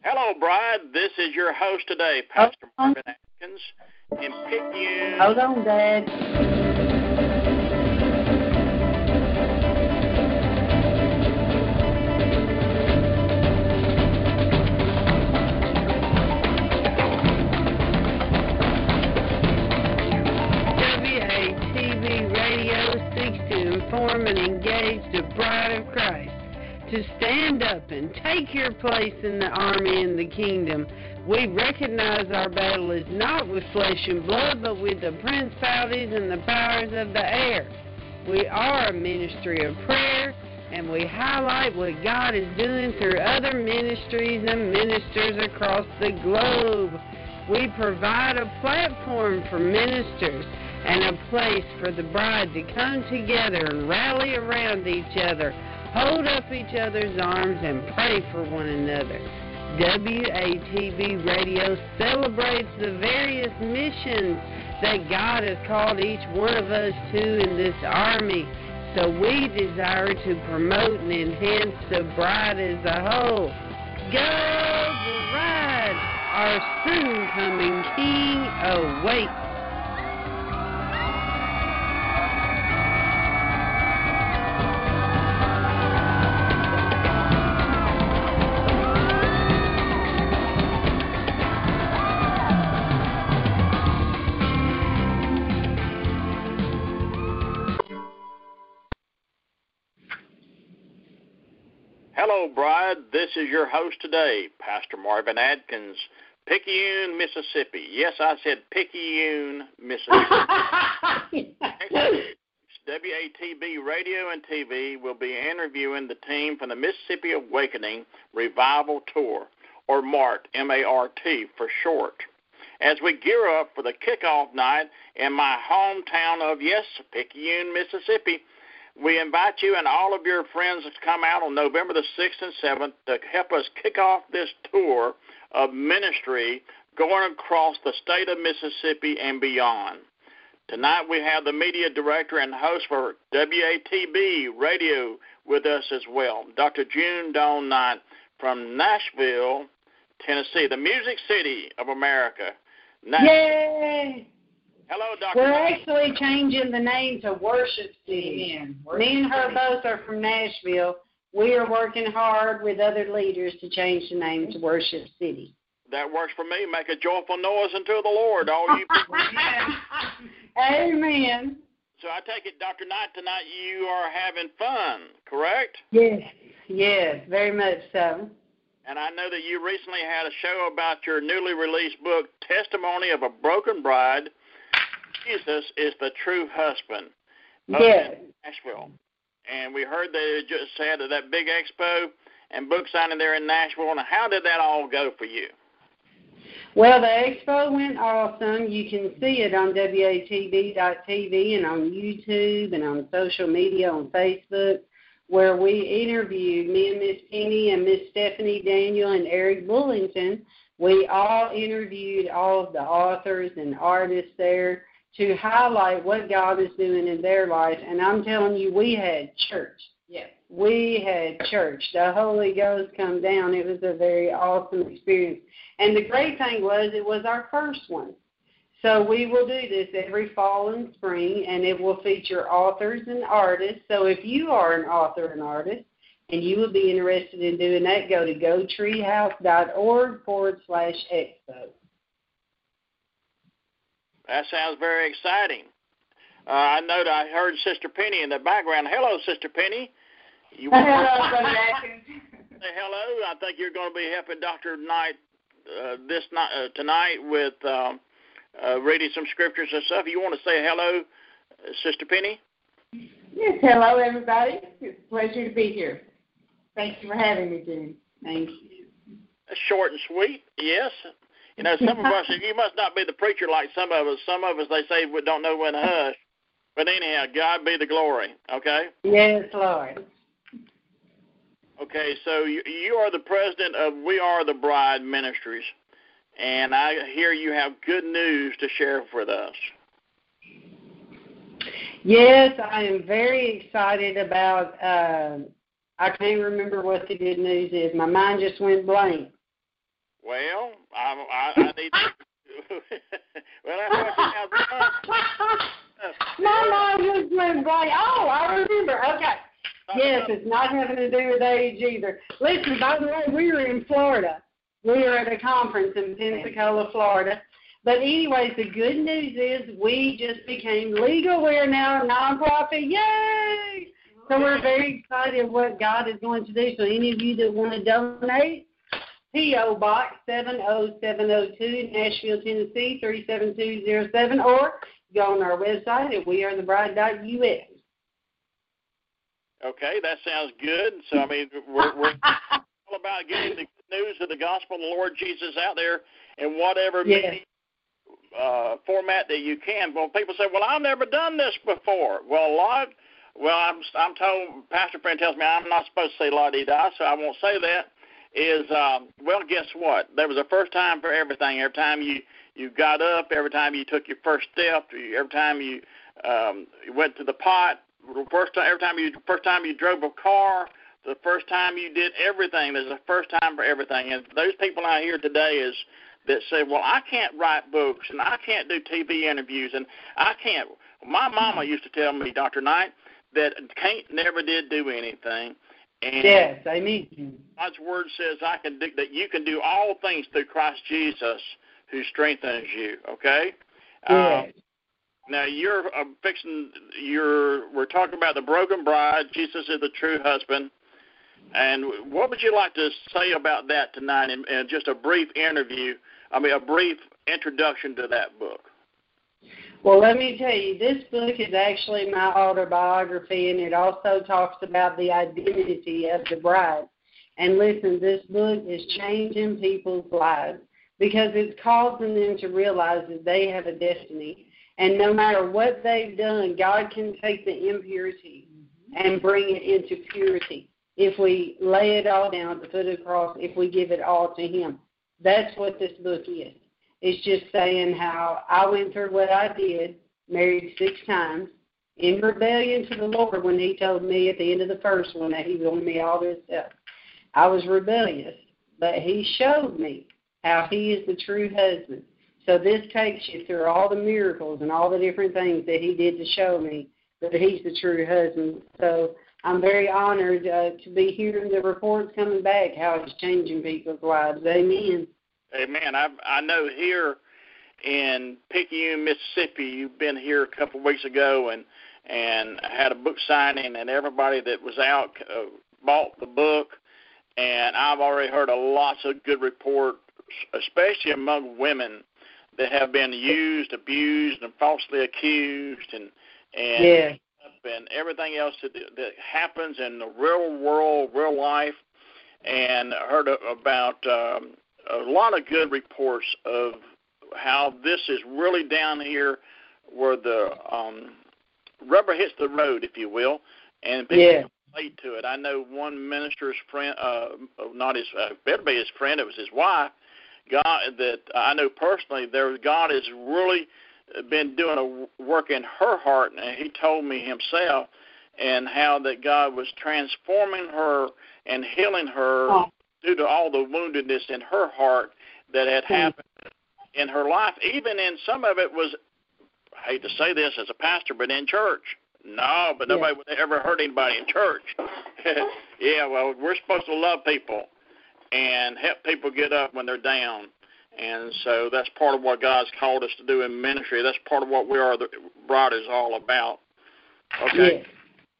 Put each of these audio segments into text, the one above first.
Hello, bride. This is your host today, Pastor Marvin Atkins, in Picayune. Hold on, Dad. WATB Radio seeks to inform and engage the bride of Christ to stand up and take your place in the army and the kingdom. We recognize our battle is not with flesh and blood, but with the principalities and the powers of the air. We are a ministry of prayer, and we highlight what God is doing through other ministries and ministers across the globe. We provide a platform for ministers and a place for the bride to come together and rally around each other, hold up each other's arms, and pray for one another. WATB Radio celebrates the various missions that God has called each one of us to in this army. So we desire to promote and enhance the bride as a whole. Go bride! Our soon-coming King awaits. Hello, bride. This is your host today, Pastor Marvin Atkins, Picayune, Mississippi. Yes, I said Picayune, Mississippi. WATB Radio and TV will be interviewing the team from the Mississippi Awakening Revival Tour, or MART, M-A-R-T for short, as we gear up for the kickoff night in my hometown of, yes, Picayune, Mississippi. We invite you and all of your friends to come out on November the 6th and 7th to help us kick off this tour of ministry going across the state of Mississippi and beyond. Tonight we have the media director and host for WATB Radio with us as well, Dr. June Dawn Knight from Nashville, Tennessee, the Music City of America. Yay! Hello, Dr. We're actually changing the name to Worship City. Me and her both are from Nashville. We are working hard with other leaders to change the name to Worship City. That works for me. Make a joyful noise unto the Lord, all you people. Amen. So I take it, Dr. Knight, tonight you are having fun, correct? Yes, very much so. And I know that you recently had a show about your newly released book, Testimony of a Broken Bride. Jesus is the true husband of Nashville. And we heard they just had that big expo and book signing there in Nashville. And how did that all go for you? Well, the expo went awesome. You can see it on WATB.tv and on YouTube and on social media on Facebook, where we interviewed me and Miss Penny and Miss Stephanie Daniel and Eric Bullington. We all interviewed all of the authors and artists there to highlight what God is doing in their life. And I'm telling you, we had church. Yes. We had church. The Holy Ghost come down. It was a very awesome experience. And the great thing was it was our first one. So we will do this every fall and spring, and it will feature authors and artists. So if you are an author and artist and you would be interested in doing that, go to gotreehouse.org/expo. That sounds very exciting. I know that I heard Sister Penny in the background. Hello, Sister Penny. Hello, Brother Atkins. Say hello. I think you're going to be helping Dr. Knight tonight with reading some scriptures and stuff. You want to say hello, Sister Penny? Yes, hello, everybody. It's a pleasure to be here. Thank you for having me, June. Thank you. That's short and sweet, yes. You know, some of us, you must not be the preacher like some of us. Some of us, they say, we don't know when to hush. But anyhow, God be the glory, okay? Yes, Lord. Okay, so you are the president of We Are the Bride Ministries, and I hear you have good news to share with us. Yes, I am very excited about, I can't remember what the good news is. My mind just went blank. Well, I need to. Well, that's what you have done. My mind was going blank. Oh, I remember. Okay. Yes, it's not having to do with age either. Listen, by the way, we were in Florida. We were at a conference in Pensacola, Florida. But anyways, the good news is we just became legal. We're now a nonprofit. Yay! So we're very excited what God is going to do. So any of you that want to donate, P.O. Box 70702, Nashville, Tennessee 37207, or go on our website at wearethebride.us. Okay, that sounds good. So, I mean, we're all about getting the good news of the gospel of the Lord Jesus out there in whatever media format that you can. Well, people say, well, I've never done this before. Well, I'm told, Pastor Friend tells me I'm not supposed to say la-di-da, so I won't say that. Well, guess what? There was a first time for everything. Every time you got up, every time you took your first step, every time you went to the pot, first time you drove a car, the first time you did everything. There's a first time for everything. And those people out here today that say, well, I can't write books and I can't do TV interviews and I can't. My mama used to tell me, Dr. Knight, that Kate never did do anything. And yes, I mean, God's word says that you can do all things through Christ Jesus who strengthens you. Okay. Yes. Now we're talking about the broken bride. Jesus is the true husband. And what would you like to say about that tonight in just a brief introduction to that book? Well, let me tell you, this book is actually my autobiography, and it also talks about the identity of the bride. And listen, this book is changing people's lives because it's causing them to realize that they have a destiny. And no matter what they've done, God can take the impurity and bring it into purity if we lay it all down at the foot of the cross, if we give it all to Him. That's what this book is. It's just saying how I went through what I did, married 6 times, in rebellion to the Lord when He told me at the end of the first one that He wanted me all this stuff. I was rebellious, but He showed me how He is the true husband. So this takes you through all the miracles and all the different things that He did to show me that He's the true husband. So I'm very honored to be hearing the reports coming back, how it's changing people's lives. Amen. Amen. I know here in Picayune, Mississippi, you've been here a couple of weeks ago and had a book signing, and everybody that was out bought the book. And I've already heard lots of good reports, especially among women that have been used, abused, and falsely accused, and everything else that happens in the real world, real life, and heard about a lot of good reports of how this is really down here where the rubber hits the road, if you will, and people relate to it. I know one minister's friend, better be his friend, it was his wife, God, that I know personally, God has really been doing a work in her heart, and he told me himself, and how that God was transforming her and healing her due to all the woundedness in her heart that had happened in her life. Even in some of it was, I hate to say this as a pastor, but in church. No, but nobody would ever hurt anybody in church. Yeah, well, we're supposed to love people and help people get up when they're down. And so that's part of what God's called us to do in ministry. That's part of what We Are the Bride is all about. Okay? Yes.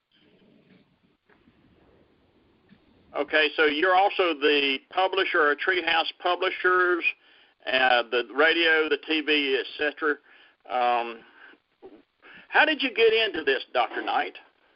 Okay, so you're also the publisher of Treehouse Publishers, the radio, the TV, etc. How did you get into this, Dr. Knight?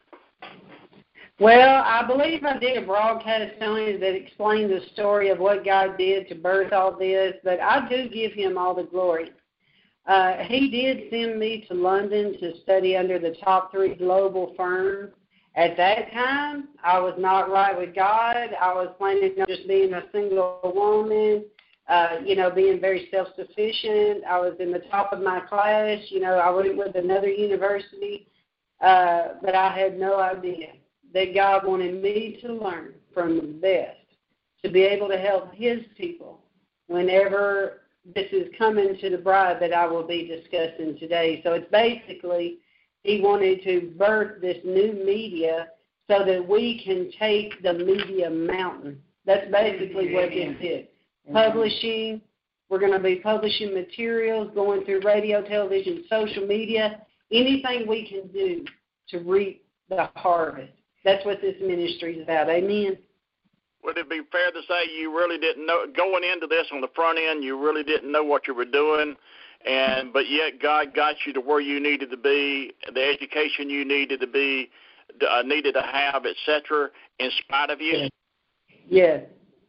Well, I believe I did a broadcast on it that explained the story of what God did to birth all this, but I do give Him all the glory. He did send me to London to study under the top 3 global firms. At that time, I was not right with God. I was planning on just being a single woman, being very self-sufficient. I was in the top of my class. I went with another university, but I had no idea that God wanted me to learn from the best, to be able to help His people whenever this is coming to the bride that I will be discussing today. So it's basically he wanted to birth this new media so that we can take the media mountain. That's basically what this is. Publishing. We're going to be publishing materials, going through radio, television, social media, anything we can do to reap the harvest. That's what this ministry is about. Amen. Would it be fair to say you really didn't know, going into this on the front end, you really didn't know what you were doing, but yet God got you to where you needed to be, the education you needed to have, etc., in spite of you? Yes.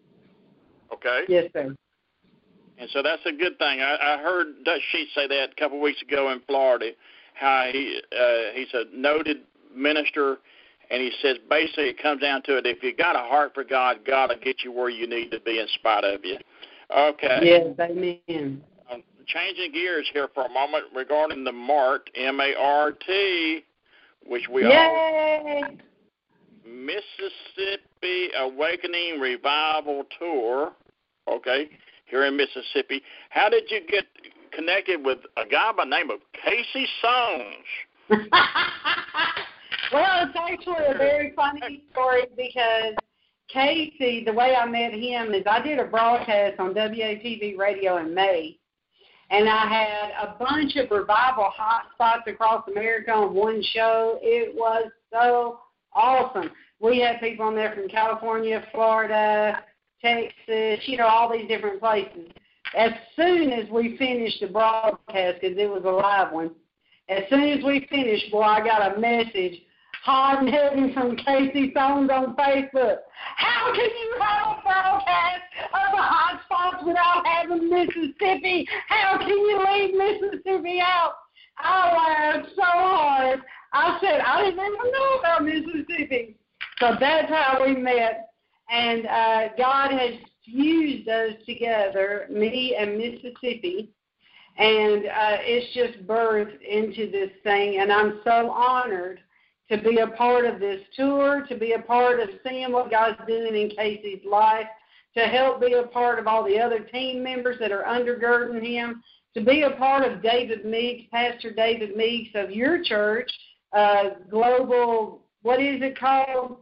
Okay. Yes, sir. And so that's a good thing. I heard Dutch Sheets say that a couple of weeks ago in Florida, how he's a noted minister, and he says basically it comes down to it. If you got a heart for God, God will get you where you need to be in spite of you. Okay. Yes, amen. Changing gears here for a moment regarding the MART, M-A-R-T, which we Yay! all Mississippi Awakening Revival Tour, okay, here in Mississippi. How did you get connected with a guy by the name of Casey Songs? Well, it's actually a very funny story because Casey, the way I met him is I did a broadcast on WATV radio in May, and I had a bunch of revival hot spots across America on one show. It was so awesome. We had people on there from California, Florida, Texas, all these different places. As soon as we finished the broadcast, because it was a live one, as soon as we finished, boy, I got a message hot and heavy from Casey Songs on Facebook. How can you have a broadcast of the hot spots without having Mississippi? How can you leave Mississippi out? I laughed so hard. I said, I didn't even know about Mississippi. So that's how we met. And God has fused us together, me and Mississippi. And it's just birthed into this thing. And I'm so honored to be a part of this tour, to be a part of seeing what God's doing in Casey's life, to help be a part of all the other team members that are undergirding him, to be a part of David Meeks, Pastor David Meeks of your church, Global, what is it called?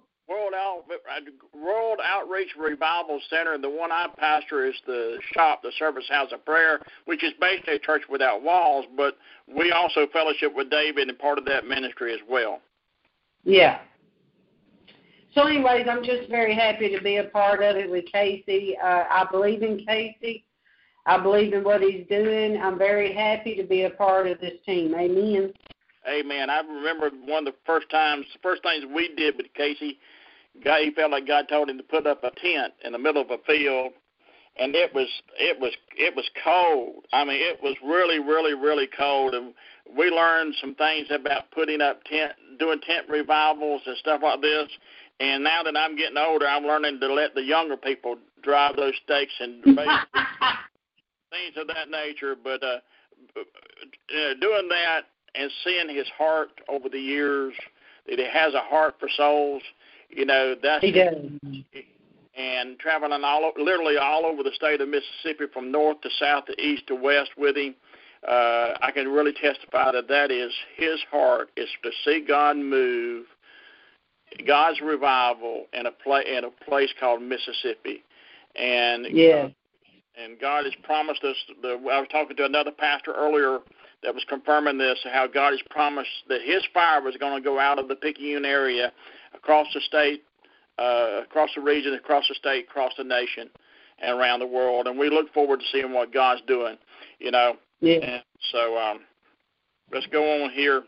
World Outreach Revival Center. The one I pastor is the SHOP, the Service House of Prayer, which is basically a church without walls, but we also fellowship with David and part of that ministry as well. Yeah. So anyways, I'm just very happy to be a part of it with Casey. I believe in Casey. I believe in what he's doing. I'm very happy to be a part of this team. Amen. Amen. I remember one of the first things we did with Casey, he felt like God told him to put up a tent in the middle of a field, and it was cold. I mean, it was really, really, really cold, and we learned some things about doing tent revivals and stuff like this. And now that I'm getting older, I'm learning to let the younger people drive those stakes and things of that nature. But doing that and seeing his heart over the years, that he has a heart for souls, that's he does. And traveling literally all over the state of Mississippi, from north to south to east to west with him, I can really testify that is his heart, is to see God move, God's revival in a place called Mississippi. And yeah. And God has promised us. I was talking to another pastor earlier that was confirming this, how God has promised that his fire was going to go out of the Picayune area across the state, across the region, across the state, across the nation, and around the world. And we look forward to seeing what God's doing, Yeah. And so let's go on here.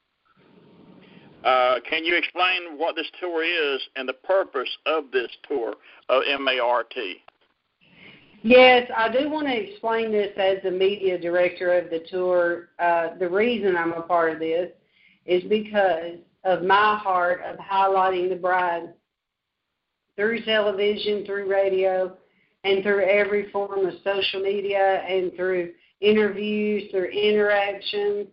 Can you explain what this tour is and the purpose of this tour of MART? Yes, I do want to explain this as the media director of the tour. The reason I'm a part of this is because of my heart of highlighting the bride through television, through radio, and through every form of social media, and through interviews, through interaction.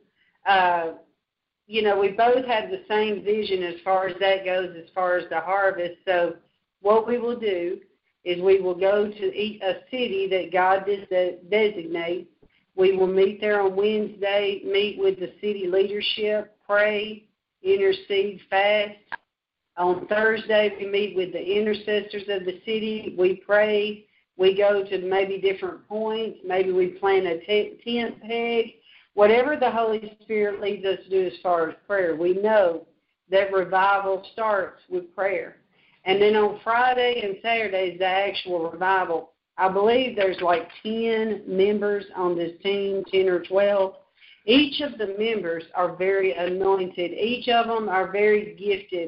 We both have the same vision as far as that goes, as far as the harvest. So what we will do is we will go to a city that God designates. We will meet there on Wednesday, meet with the city leadership, pray, intercede, fast. On Thursday, we meet with the intercessors of the city. We pray. We go to maybe different points. Maybe we plant a tent peg. Whatever the Holy Spirit leads us to do as far as prayer, we know that revival starts with prayer. And then on Friday and Saturday is the actual revival. I believe there's like 10 members on this team, 10 or 12. Each of the members are very anointed. Each of them are very gifted.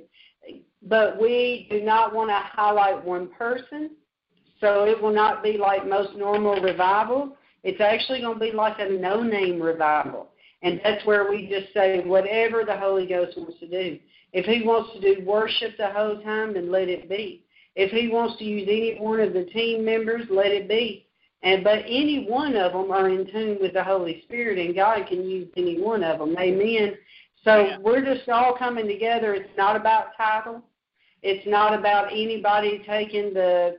But we do not want to highlight one person, so it will not be like most normal revival. It's actually going to be like a no-name revival. And that's where we just say whatever the Holy Ghost wants to do. If he wants to do worship the whole time, then let it be. If he wants to use any one of the team members, let it be. But any one of them are in tune with the Holy Spirit, and God can use any one of them. Amen. So we're just all coming together. It's not about title. It's not about anybody taking the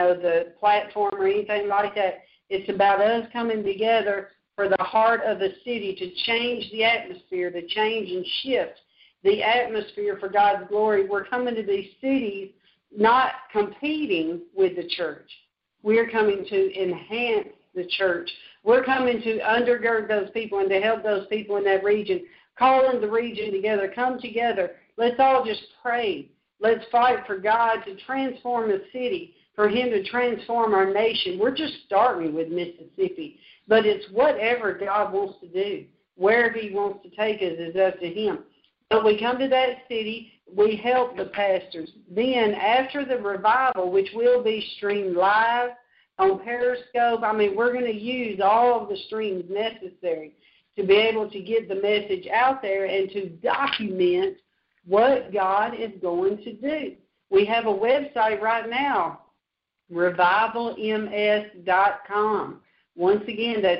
platform or anything like that. It's about us coming together for the heart of the city to change the atmosphere, to change and shift the atmosphere for God's glory. We're coming to these cities not competing with the church. We're coming to enhance the church. We're coming to undergird those people and to help those people in that region, calling the region together, come together. Let's all just pray. Let's fight for God to transform the city, for him to transform our nation. We're just starting with Mississippi, but it's whatever God wants to do. Wherever he wants to take us is up to him. But we come to that city, we help the pastors. Then after the revival, which will be streamed live on Periscope, we're going to use all of the streams necessary to be able to get the message out there and to document what God is going to do. We have a website right now, revivalms.com. Once again, that's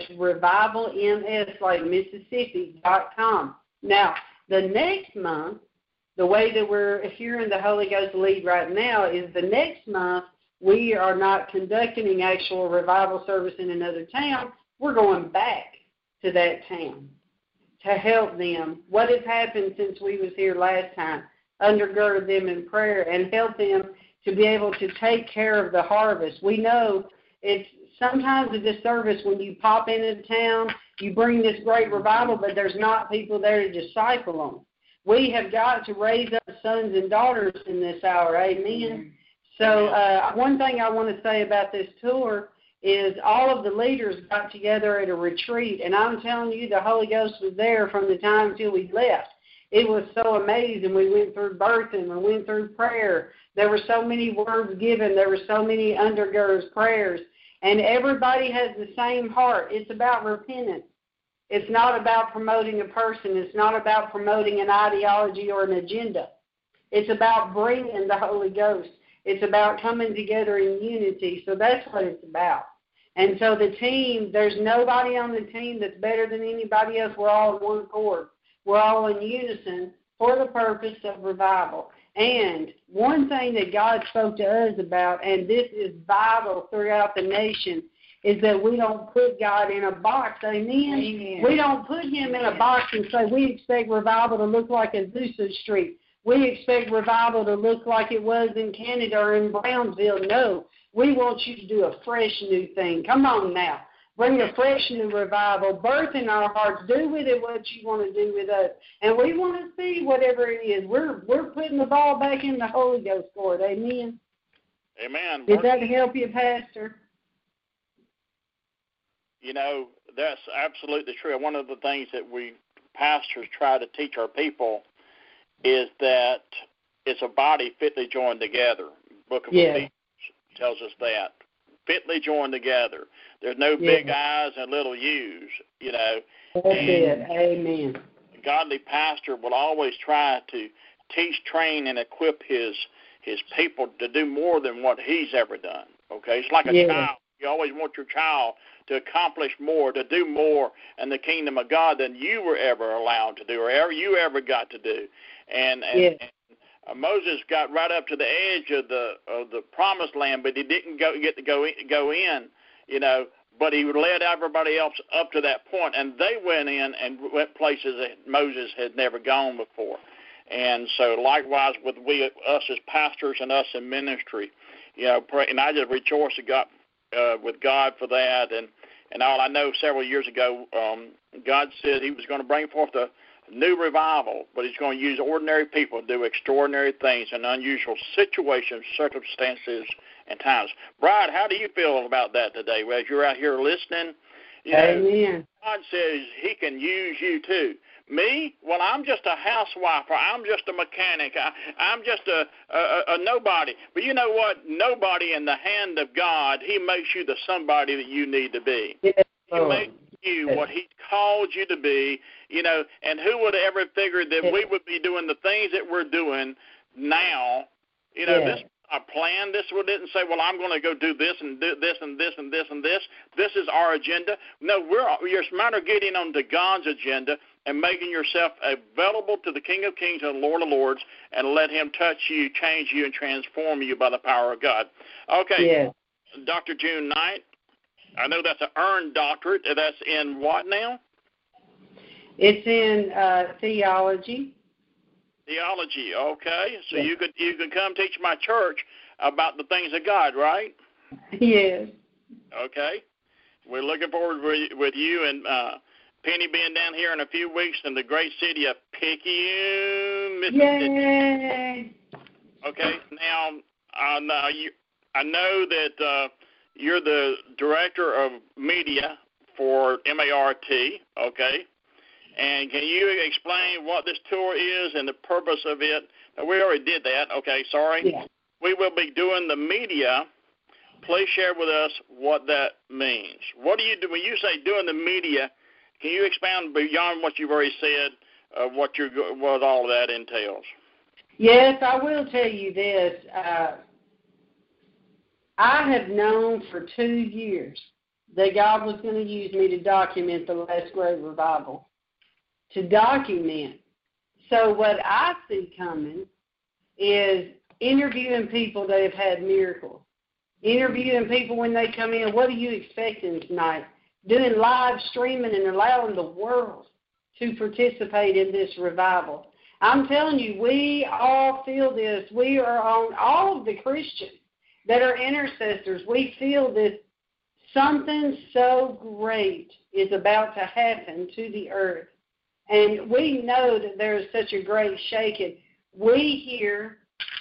revivalms, like Mississippi.com. Now, the next month, the way that we're hearing the Holy Ghost lead right now is the next month we are not conducting an actual revival service in another town. We're going back to that town to help them. What has happened since we was here last time? Undergird them in prayer and help them to be able to take care of the harvest. We know it's sometimes a disservice when you pop into town, you bring this great revival, but there's not people there to disciple them. We have got to raise up sons and daughters in this hour. Amen. So one thing I want to say about this tour is all of the leaders got together at a retreat, and I'm telling you, the Holy Ghost was there from the time till we left. It was so amazing. We went through birthing. We went through prayer. There were so many words given. There were so many undergirds prayers. And everybody has the same heart. It's about repentance. It's not about promoting a person. It's not about promoting an ideology or an agenda. It's about bringing the Holy Ghost. It's about coming together in unity. So that's what it's about. And so the team, there's nobody on the team that's better than anybody else. We're all in one accord. We're all in unison for the purpose of revival. And one thing that God spoke to us about, and this is vital throughout the nation, is that we don't put God in a box. Amen? Amen. We don't put him in a box and say we expect revival to look like Azusa Street. We expect revival to look like it was in Canada or in Brownsville. No, we want you to do a fresh new thing. Come on now. Bring a fresh new revival. Birth in our hearts. Do with it what you want to do with us. And we want to see whatever it is. We're putting the ball back in the Holy Ghost court. Amen? Amen. Did that help you, Pastor? You know, that's absolutely true. One of the things that we pastors try to teach our people is that it's a body fitly joined together. Book of Ephesians tells us that. Fitly joined together. There's no big I's and little U's, you know. That's it. Amen. A godly pastor will always try to teach, train, and equip his people to do more than what he's ever done. Okay? It's like a child. You always want your child to accomplish more, to do more in the kingdom of God than you were ever allowed to do or you ever got to do. And Moses got right up to the edge of the promised land, but he didn't get to go in, but he led everybody else up to that point, and they went in and went places that Moses had never gone before. And so likewise with us as pastors and us in ministry, and I just rejoice with God for that. And all I know several years ago, God said he was going to bring forth a new revival, but he's going to use ordinary people to do extraordinary things in unusual situations, circumstances, and times. Bride, how do you feel about that today? As you're out here listening, Amen. God says he can use you too. Me? Well, I'm just a housewife, or I'm just a mechanic. I'm just a nobody. But you know what? Nobody in the hand of God, he makes you the somebody that you need to be. Yes, he makes you what he called you to be, and who would have ever figured that we would be doing the things that we're doing now, this our plan. This one didn't say, well, I'm going to go do this and do this and this and this and this. This is our agenda. No, you're a matter of getting onto God's agenda and making yourself available to the King of Kings and Lord of Lords, and let him touch you, change you, and transform you by the power of God. Okay, yes. Dr. June Knight, I know that's an earned doctorate. That's in what now? It's in theology. Theology, okay. So yes. you could come teach my church about the things of God, right? Yes. Okay. We're looking forward with you and Penny being down here in a few weeks in the great city of Picayune, Mississippi. Yay! Okay. Now, I know that you're the director of media for MART, okay? And can you explain what this tour is and the purpose of it? Now, we already did that. Okay, sorry. Yeah. We will be doing the media. Please share with us what that means. What do you do when you say doing the media? Can you expound beyond what you've already said, what all of that entails? Yes, I will tell you this. I have known for 2 years that God was going to use me to document the last great revival. To document. So what I see coming is interviewing people that have had miracles. Interviewing people when they come in, what are you expecting tonight? Doing live streaming and allowing the world to participate in this revival. I'm telling you, we all feel this. We are on, all of the Christians that are intercessors, we feel this. Something so great is about to happen to the earth. And we know that there is such a great shaking. We here,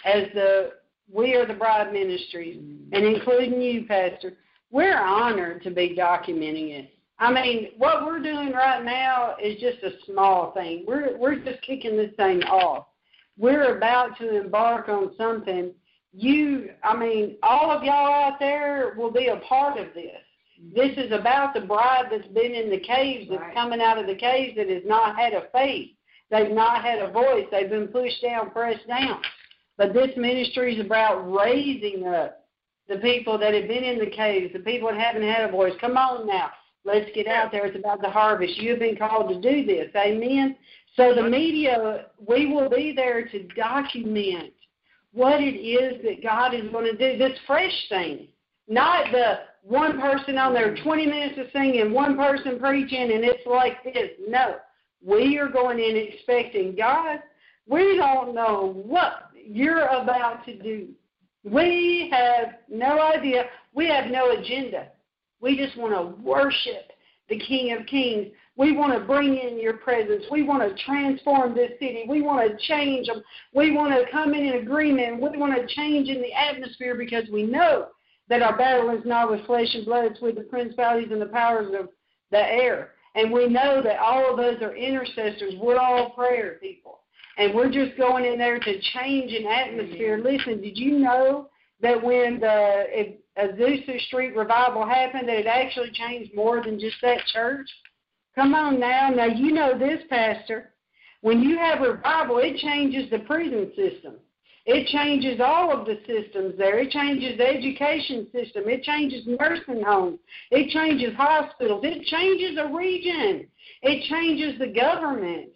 we are the Bride Ministries, and including you, Pastor, we're honored to be documenting it. I mean, what we're doing right now is just a small thing. We're just kicking this thing off. We're about to embark on something. All of y'all out there will be a part of this. This is about the bride that's been in the caves, that's coming out of the caves, that has not had a faith. They've not had a voice. They've been pushed down, pressed down. But this ministry is about raising up the people that have been in the caves, the people that haven't had a voice. Come on now. Let's get out there. It's about the harvest. You've been called to do this. Amen? So the media, we will be there to document what it is that God is going to do, this fresh thing. Not the one person on there, 20 minutes of singing, one person preaching, and it's like this. No. We are going in expecting, God, we don't know what you're about to do. We have no idea. We have no agenda. We just want to worship the King of Kings. We want to bring in your presence. We want to transform this city. We want to change them. We want to come in agreement. We want to change in the atmosphere because we know that our battle is not with flesh and blood. It's with the principalities and the powers of the air. And we know that all of us are intercessors. We're all prayer people. And we're just going in there to change an atmosphere. Listen, did you know that when the Azusa Street revival happened, that it actually changed more than just that church? Come on now. Now, you know this, Pastor. When you have revival, it changes the prison system. It changes all of the systems there. It changes the education system. It changes nursing homes. It changes hospitals. It changes a region. It changes the government.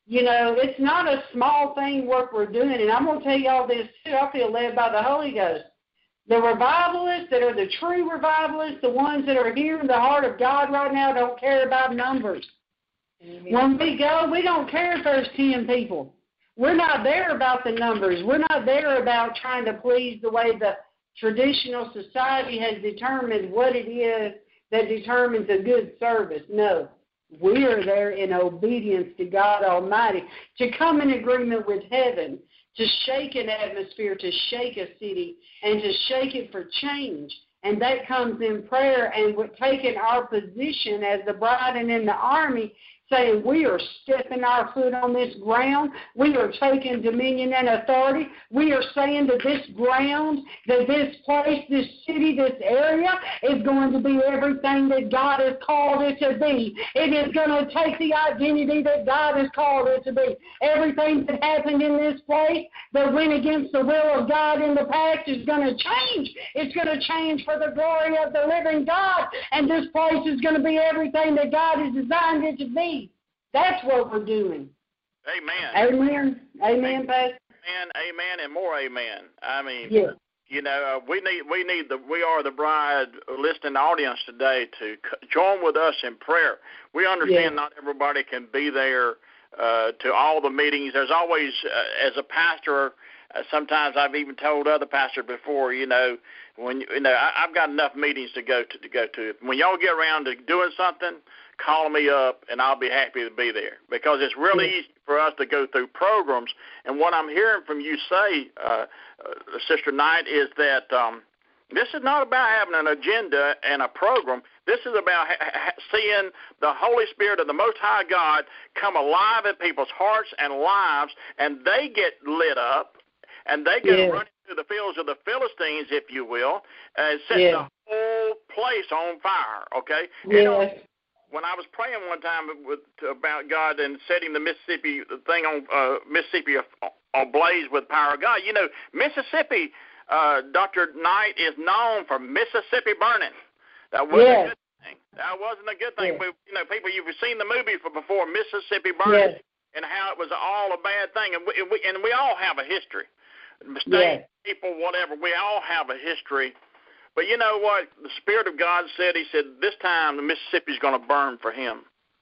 You know, it's not a small thing what we're doing. And I'm going to tell you all this, too. I feel led by the Holy Ghost. The revivalists that are the true revivalists, the ones that are hearing the heart of God right now, don't care about numbers. Mm-hmm. When we go, we don't care if there's 10 people. We're not there about the numbers. We're not there about trying to please the way the traditional society has determined what it is that determines a good service. No. We are there in obedience to God Almighty, to come in agreement with heaven, to shake an atmosphere, to shake a city, and to shake it for change. And that comes in prayer and with taking our position as the bride and in the army, saying we are stepping our foot on this ground. We are taking dominion and authority. We are saying that this ground, that this place, this city, this area is going to be everything that God has called it to be. It is going to take the identity that God has called it to be. Everything that happened in this place that went against the will of God in the past is going to change. It's going to change for the glory of the living God, and this place is going to be everything that God has designed it to be. That's what we're doing. Amen. Amen. Amen, Pastor. Amen, and more amen. I mean, yeah. You know, we are the bride listening audience today to join with us in prayer. We understand not everybody can be there to all the meetings. There's always, as a pastor, sometimes I've even told other pastors before, I've got enough meetings to go to. When y'all get around to doing something, call me up, and I'll be happy to be there, because it's really easy for us to go through programs. And what I'm hearing from you say, Sister Knight, is that this is not about having an agenda and a program. This is about seeing the Holy Spirit of the Most High God come alive in people's hearts and lives, and they get lit up, and they get running through the fields of the Philistines, if you will, and set the whole place on fire, okay? Yes. When I was praying one time about God and setting the Mississippi thing on Mississippi ablaze with power of God, Mississippi, Dr. Knight, is known for Mississippi burning. That wasn't a good thing. That wasn't a good thing. But, people, you've seen the movie before, Mississippi burning, and how it was all a bad thing. And we all have a history. Mistakes, people, whatever. We all have a history. But you know what? The Spirit of God said, He said, this time the Mississippi's going to burn for Him.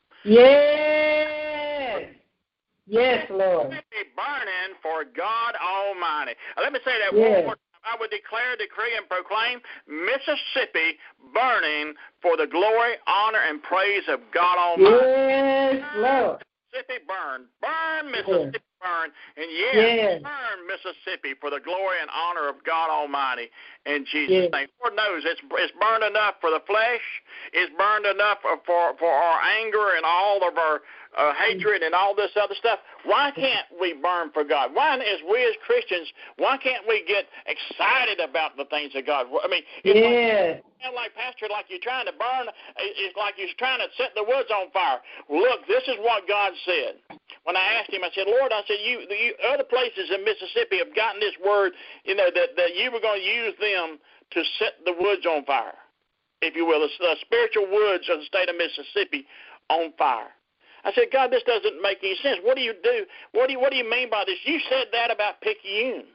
Yes. Yes, Lord. Mississippi burning for God Almighty. Let me say that one more time. I would declare, decree, and proclaim Mississippi burning for the glory, honor, and praise of God Almighty. Yes, Lord. Mississippi burn. Burn, Mississippi burn. And burn Mississippi for the glory and honor of God Almighty in Jesus' name. Lord knows it's burned enough for the flesh. It's burned enough for our anger and all of our hatred and all this other stuff. Why can't we burn for God? Why, as we as Christians, why can't we get excited about the things of God? I mean, it's like Pastor, like you're trying to burn, it's like you're trying to set the woods on fire. Look, this is what God said. When I asked Him, I said, Lord, I said, you other places in Mississippi have gotten this word, that you were going to use them to set the woods on fire, if you will, the spiritual woods of the state of Mississippi on fire. I said, God, this doesn't make any sense. What do you do? What do you mean by this? You said that about Picayune.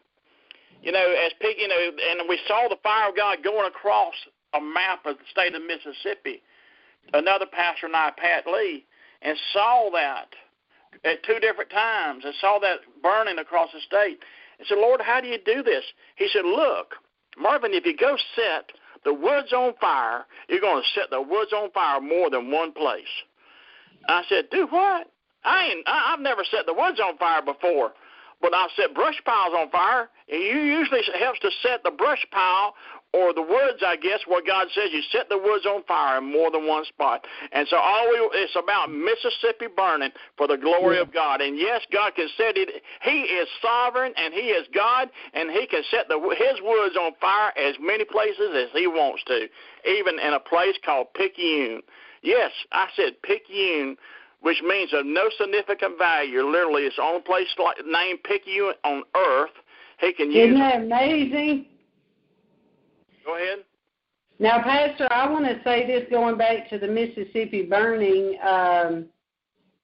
And we saw the fire of God going across a map of the state of Mississippi. Another pastor and I, Pat Lee, and saw that at 2 different times, and saw that burning across the state. I said, Lord, how do you do this? He said, look, Marvin, if you go set the woods on fire, you're going to set the woods on fire more than one place. I said, do what? I've never set the woods on fire before, but I've set brush piles on fire. And you usually helps to set the brush pile or the woods, I guess, where God says you set the woods on fire in more than one spot. And so it's about Mississippi burning for the glory of God. And yes, God can set it. He is sovereign and He is God, and He can set His woods on fire as many places as He wants to, even in a place called Picayune. Yes, I said Picayune, which means of no significant value. Literally, it's the only place named Picayune on earth. He can use. Isn't that amazing? Go ahead. Now, Pastor, I want to say this, going back to the Mississippi burning.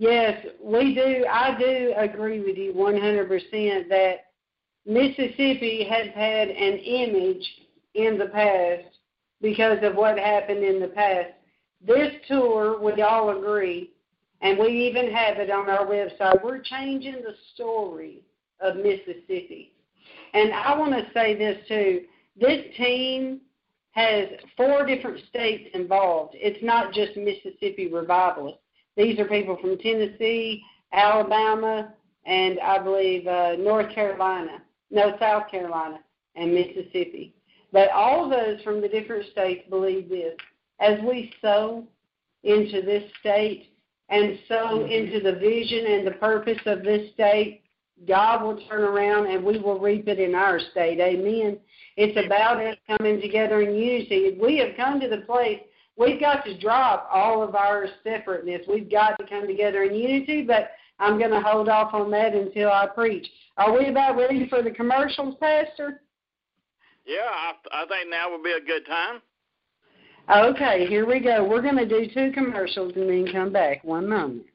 Yes, we do. I do agree with you 100% that Mississippi has had an image in the past because of what happened in the past. This tour, we all agree, and we even have it on our website, we're changing the story of Mississippi. And I want to say this too. This team has 4 different states involved. It's not just Mississippi revivalists. These are people from Tennessee, Alabama, and I believe South Carolina, and Mississippi. But all of those from the different states believe this. As we sow into this state and sow into the vision and the purpose of this state, God will turn around and we will reap it in our state. Amen. It's about us coming together in unity. We have come to the place we've got to drop all of our separateness. We've got to come together in unity, but I'm going to hold off on that until I preach. Are we about ready for the commercials, Pastor? Yeah, I think now would be a good time. Okay, here we go. We're going to do 2 commercials and then come back. 1 moment.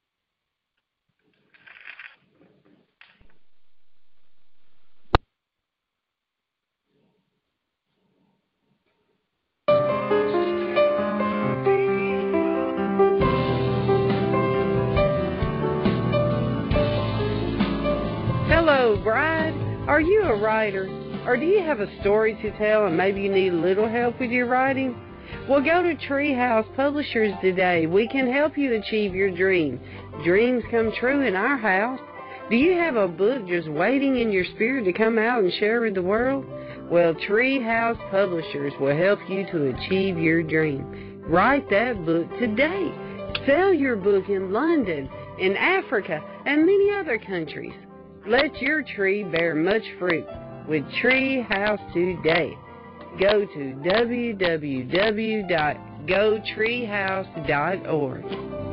Hello, bride. Are you a writer? Or do you have a story to tell and maybe you need a little help with your writing? Well, go to Treehouse Publishers today. We can help you achieve your dream. Dreams come true in our house. Do you have a book just waiting in your spirit to come out and share with the world? Well, Treehouse Publishers will help you to achieve your dream. Write that book today. Sell your book in London, in Africa, and many other countries. Let your tree bear much fruit with Treehouse today. Go to www.gotreehouse.org.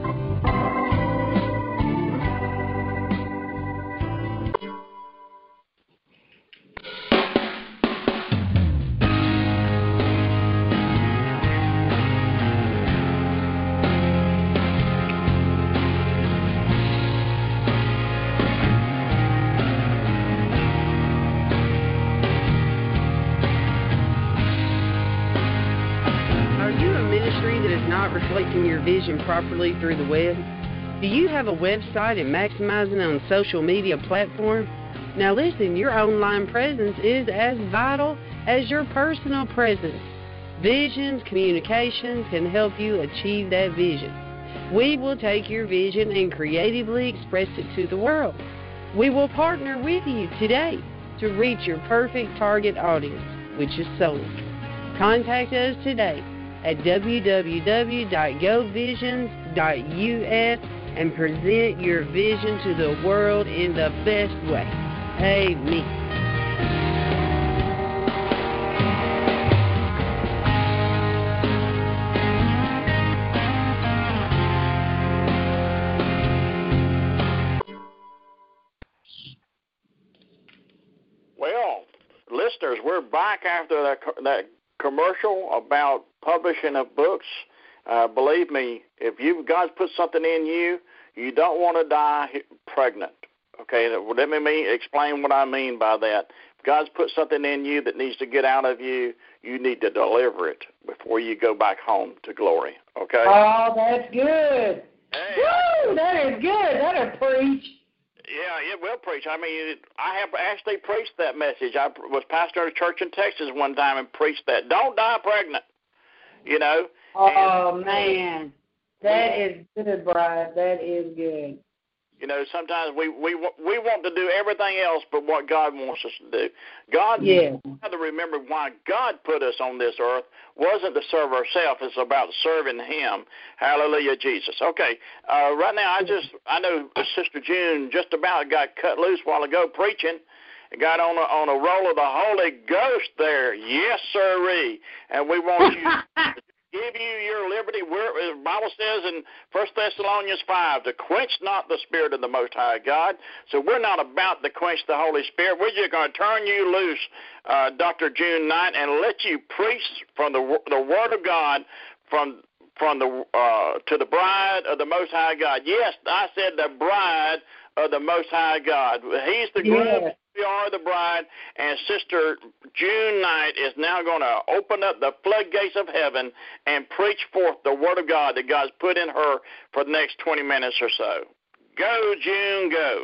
Reflecting your vision properly through the web? Do you have a website and maximizing on social media platform? Now listen, your online presence is as vital as your personal presence. Visions, communications can help you achieve that vision. We will take your vision and creatively express it to the world. We will partner with you today to reach your perfect target audience, which is souls. Contact us today at www.govisions.us and present your vision to the world in the best way. Amen. Well, listeners, we're back after that commercial about publishing of books. Believe me, if God's put something in you, you don't want to die pregnant. Okay, let me explain what I mean by that. If God's put something in you that needs to get out of you, you need to deliver it before you go back home to glory. Okay? Oh, that's good. Hey, Woo, that is good. That'll preach. Yeah, it will preach. I mean, I have actually preached that message. I was pastor of a church in Texas one time and preached that. Don't die pregnant, you know. Oh, man. That is good, Bride. That is good. You know, sometimes we want to do everything else but what God wants us to do. God, yeah. We have to remember why God put us on this earth wasn't to serve ourselves. It's about serving Him. Hallelujah, Jesus. Okay, right now I know Sister June just about got cut loose a while ago preaching. Got on a roll of the Holy Ghost there. Yes, sirree. And we want you give you your liberty. The Bible says in 1 Thessalonians 5 to quench not the Spirit of the Most High God. So we're not about to quench the Holy Spirit. We're just going to turn you loose, Dr. June Knight, and let you preach from the Word of God from to the bride of the Most High God. Yes, I said the bride of the Most High God. He's the groom. Yes. We are the bride, and Sister June Knight is now going to open up the floodgates of heaven and preach forth the Word of God that God's put in her for the next 20 minutes or so. Go, June, go.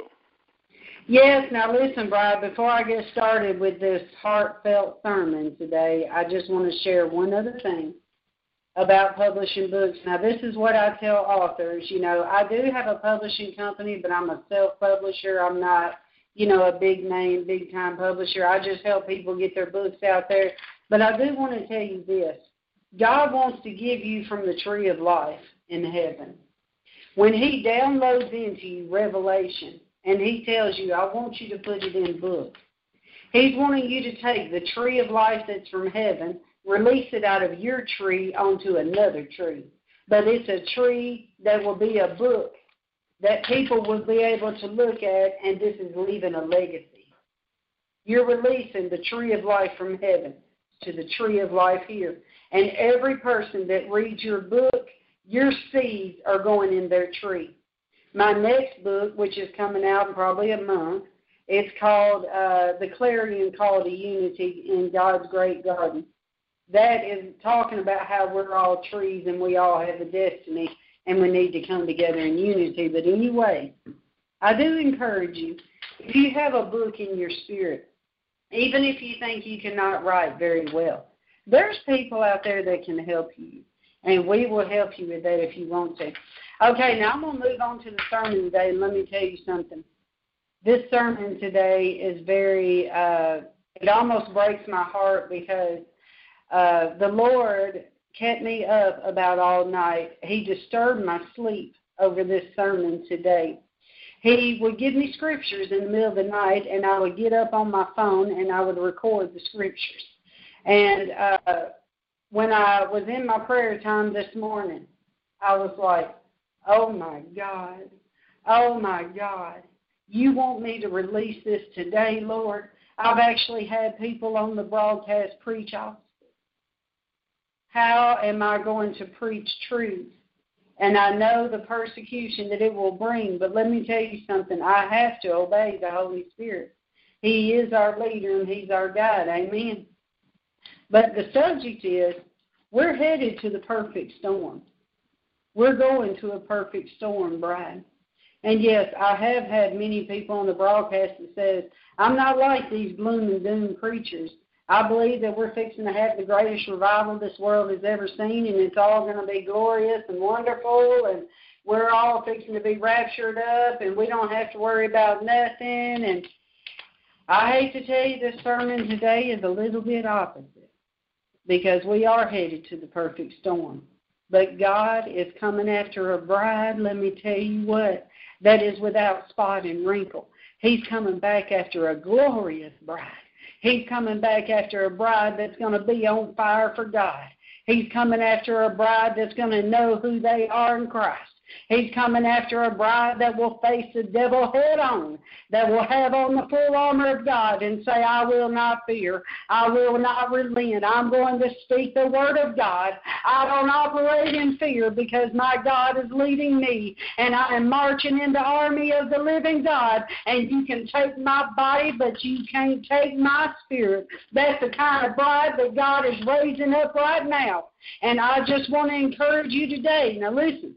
Yes, now listen, Bride, before I get started with this heartfelt sermon today, I just want to share one other thing about publishing books. Now, this is what I tell authors. You know, I do have a publishing company, but I'm a self-publisher. I'm not, you know, a big-name, big-time publisher. I just help people get their books out there. But I do want to tell you this. God wants to give you from the tree of life in heaven. When he downloads into you revelation and he tells you, I want you to put it in books, he's wanting you to take the tree of life that's from heaven, release it out of your tree onto another tree. But it's a tree that will be a book that people will be able to look at, and this is leaving a legacy. You're releasing the tree of life from heaven to the tree of life here. And every person that reads your book, your seeds are going in their tree. My next book, which is coming out in probably a month, it's called The Clarion Call to Unity in God's Great Garden. That is talking about how we're all trees and we all have a destiny and we need to come together in unity. But anyway, I do encourage you, if you have a book in your spirit, even if you think you cannot write very well, there's people out there that can help you, and we will help you with that if you want to. Okay, now I'm going to move on to the sermon today, and let me tell you something. This sermon today is very, it almost breaks my heart because the Lord kept me up about all night. He disturbed my sleep over this sermon today. He would give me scriptures in the middle of the night, and I would get up on my phone and I would record the scriptures. And when I was in my prayer time this morning, I was like, oh my God, you want me to release this today, Lord? I've actually had people on the broadcast preach off. How am I going to preach truth? And I know the persecution that it will bring, but let me tell you something. I have to obey the Holy Spirit. He is our leader and he's our guide. Amen. But the subject is, we're headed to the perfect storm. We're going to a perfect storm, Bride. And yes, I have had many people on the broadcast that says, I'm not like these gloom and doom preachers. I believe that we're fixing to have the greatest revival this world has ever seen, and it's all going to be glorious and wonderful, and we're all fixing to be raptured up, and we don't have to worry about nothing. And I hate to tell you, this sermon today is a little bit opposite, because we are headed to the perfect storm. But God is coming after a bride, let me tell you what, that is without spot and wrinkle. He's coming back after a glorious bride. He's coming back after a bride that's going to be on fire for God. He's coming after a bride that's going to know who they are in Christ. He's coming after a bride that will face the devil head on, that will have on the full armor of God and say, I will not fear. I will not relent. I'm going to speak the word of God. I don't operate in fear because my God is leading me, and I am marching in the army of the living God, and you can take my body, but you can't take my spirit. That's the kind of bride that God is raising up right now, and I just want to encourage you today. Now listen.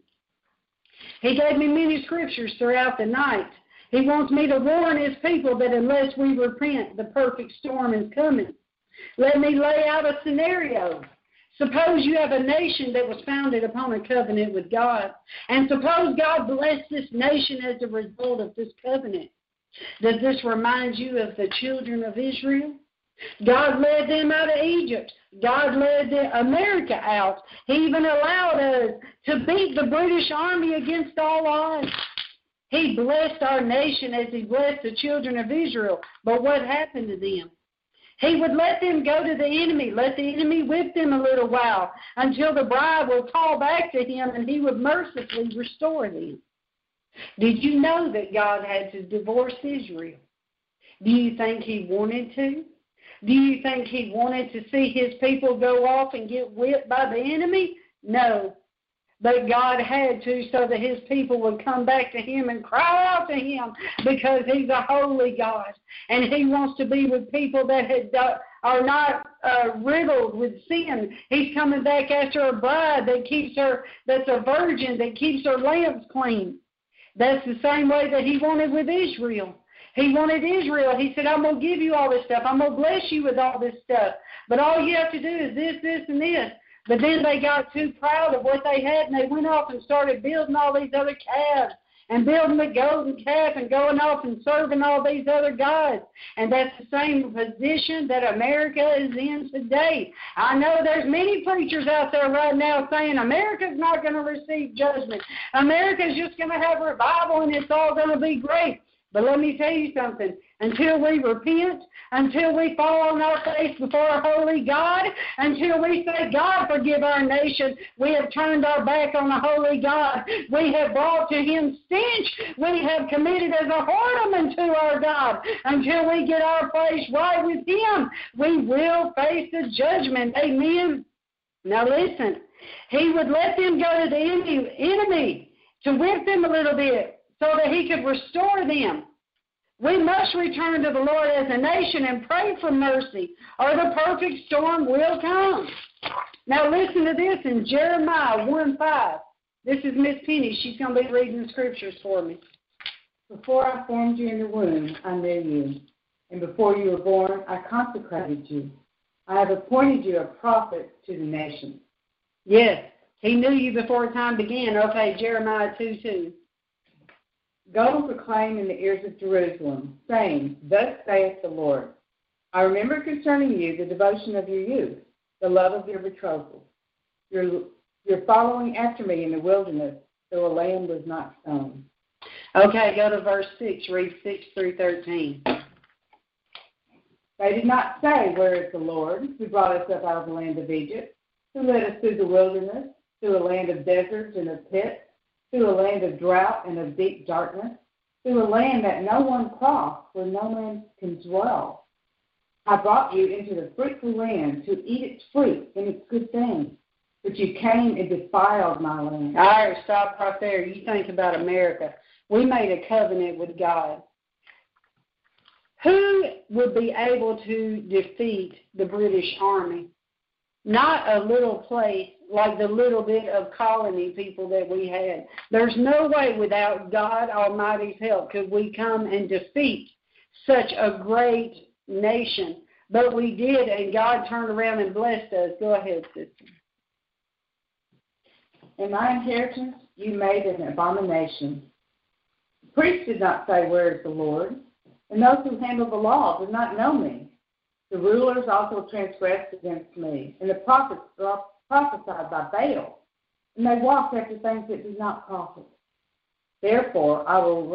He gave me many scriptures throughout the night. He wants me to warn his people that unless we repent, the perfect storm is coming. Let me lay out a scenario. Suppose you have a nation that was founded upon a covenant with God, and suppose God blessed this nation as a result of this covenant. Does this remind you of the children of Israel? God led them out of Egypt. God led America out. He even allowed us to beat the British Army against all odds. He blessed our nation as he blessed the children of Israel. But what happened to them? He would let them go to the enemy, let the enemy whip them a little while until the bride will call back to him, and he would mercifully restore them. Did you know that God had to divorce Israel? Do you think he wanted to? Do you think he wanted to see his people go off and get whipped by the enemy? No. but God had to so that his people would come back to him and cry out to him because he's a holy God. And he wants to be with people that are not riddled with sin. He's coming back after a bride that's a virgin, that keeps her lamps clean. That's the same way that he wanted with Israel. He wanted Israel. He said, I'm going to give you all this stuff. I'm going to bless you with all this stuff. But all you have to do is this, this, and this. But then they got too proud of what they had, and they went off and started building all these other calves and building the golden calf and going off and serving all these other gods. And that's the same position that America is in today. I know there's many preachers out there right now saying America's not going to receive judgment. America's just going to have revival and it's all going to be great. But let me tell you something. Until we repent, until we fall on our face before a holy God, until we say, God, forgive our nation, we have turned our back on the holy God. We have brought to him stench. We have committed as a whoredom to our God. Until we get our face right with him, we will face the judgment. Amen. Now listen, he would let them go to the enemy to whip them a little bit so that he could restore them. We must return to the Lord as a nation and pray for mercy, or the perfect storm will come. Now listen to this in Jeremiah 1:5. This is Miss Penny. She's going to be reading the scriptures for me. Before I formed you in the womb, I knew you. And before you were born, I consecrated you. I have appointed you a prophet to the nations. Yes, he knew you before time began. Okay, Jeremiah 2:2. Go and proclaim in the ears of Jerusalem, saying, Thus saith the Lord, I remember concerning you the devotion of your youth, the love of your betrothal, your following after me in the wilderness, though a lamb was not stoned. Okay, go to verse 6, read 6 through 13. They did not say, Where is the Lord, who brought us up out of the land of Egypt, who led us through the wilderness, through a land of deserts and of pits, through a land of drought and of deep darkness, through a land that no one crossed, where no man can dwell. I brought you into the fruitful land to eat its fruit and its good things, but you came and defiled my land. All right, stop right there. You think about America. We made a covenant with God. Who would be able to defeat the British Army? Not a little place like the little bit of colony people that we had. There's no way without God Almighty's help could we come and defeat such a great nation. But we did, and God turned around and blessed us. Go ahead, sister. In my inheritance you made an abomination. The priests did not say, Where is the Lord? And those who handle the law did not know me. The rulers also transgressed against me, and the prophets prophesied by Baal, and they walked after things that did not profit. Therefore I will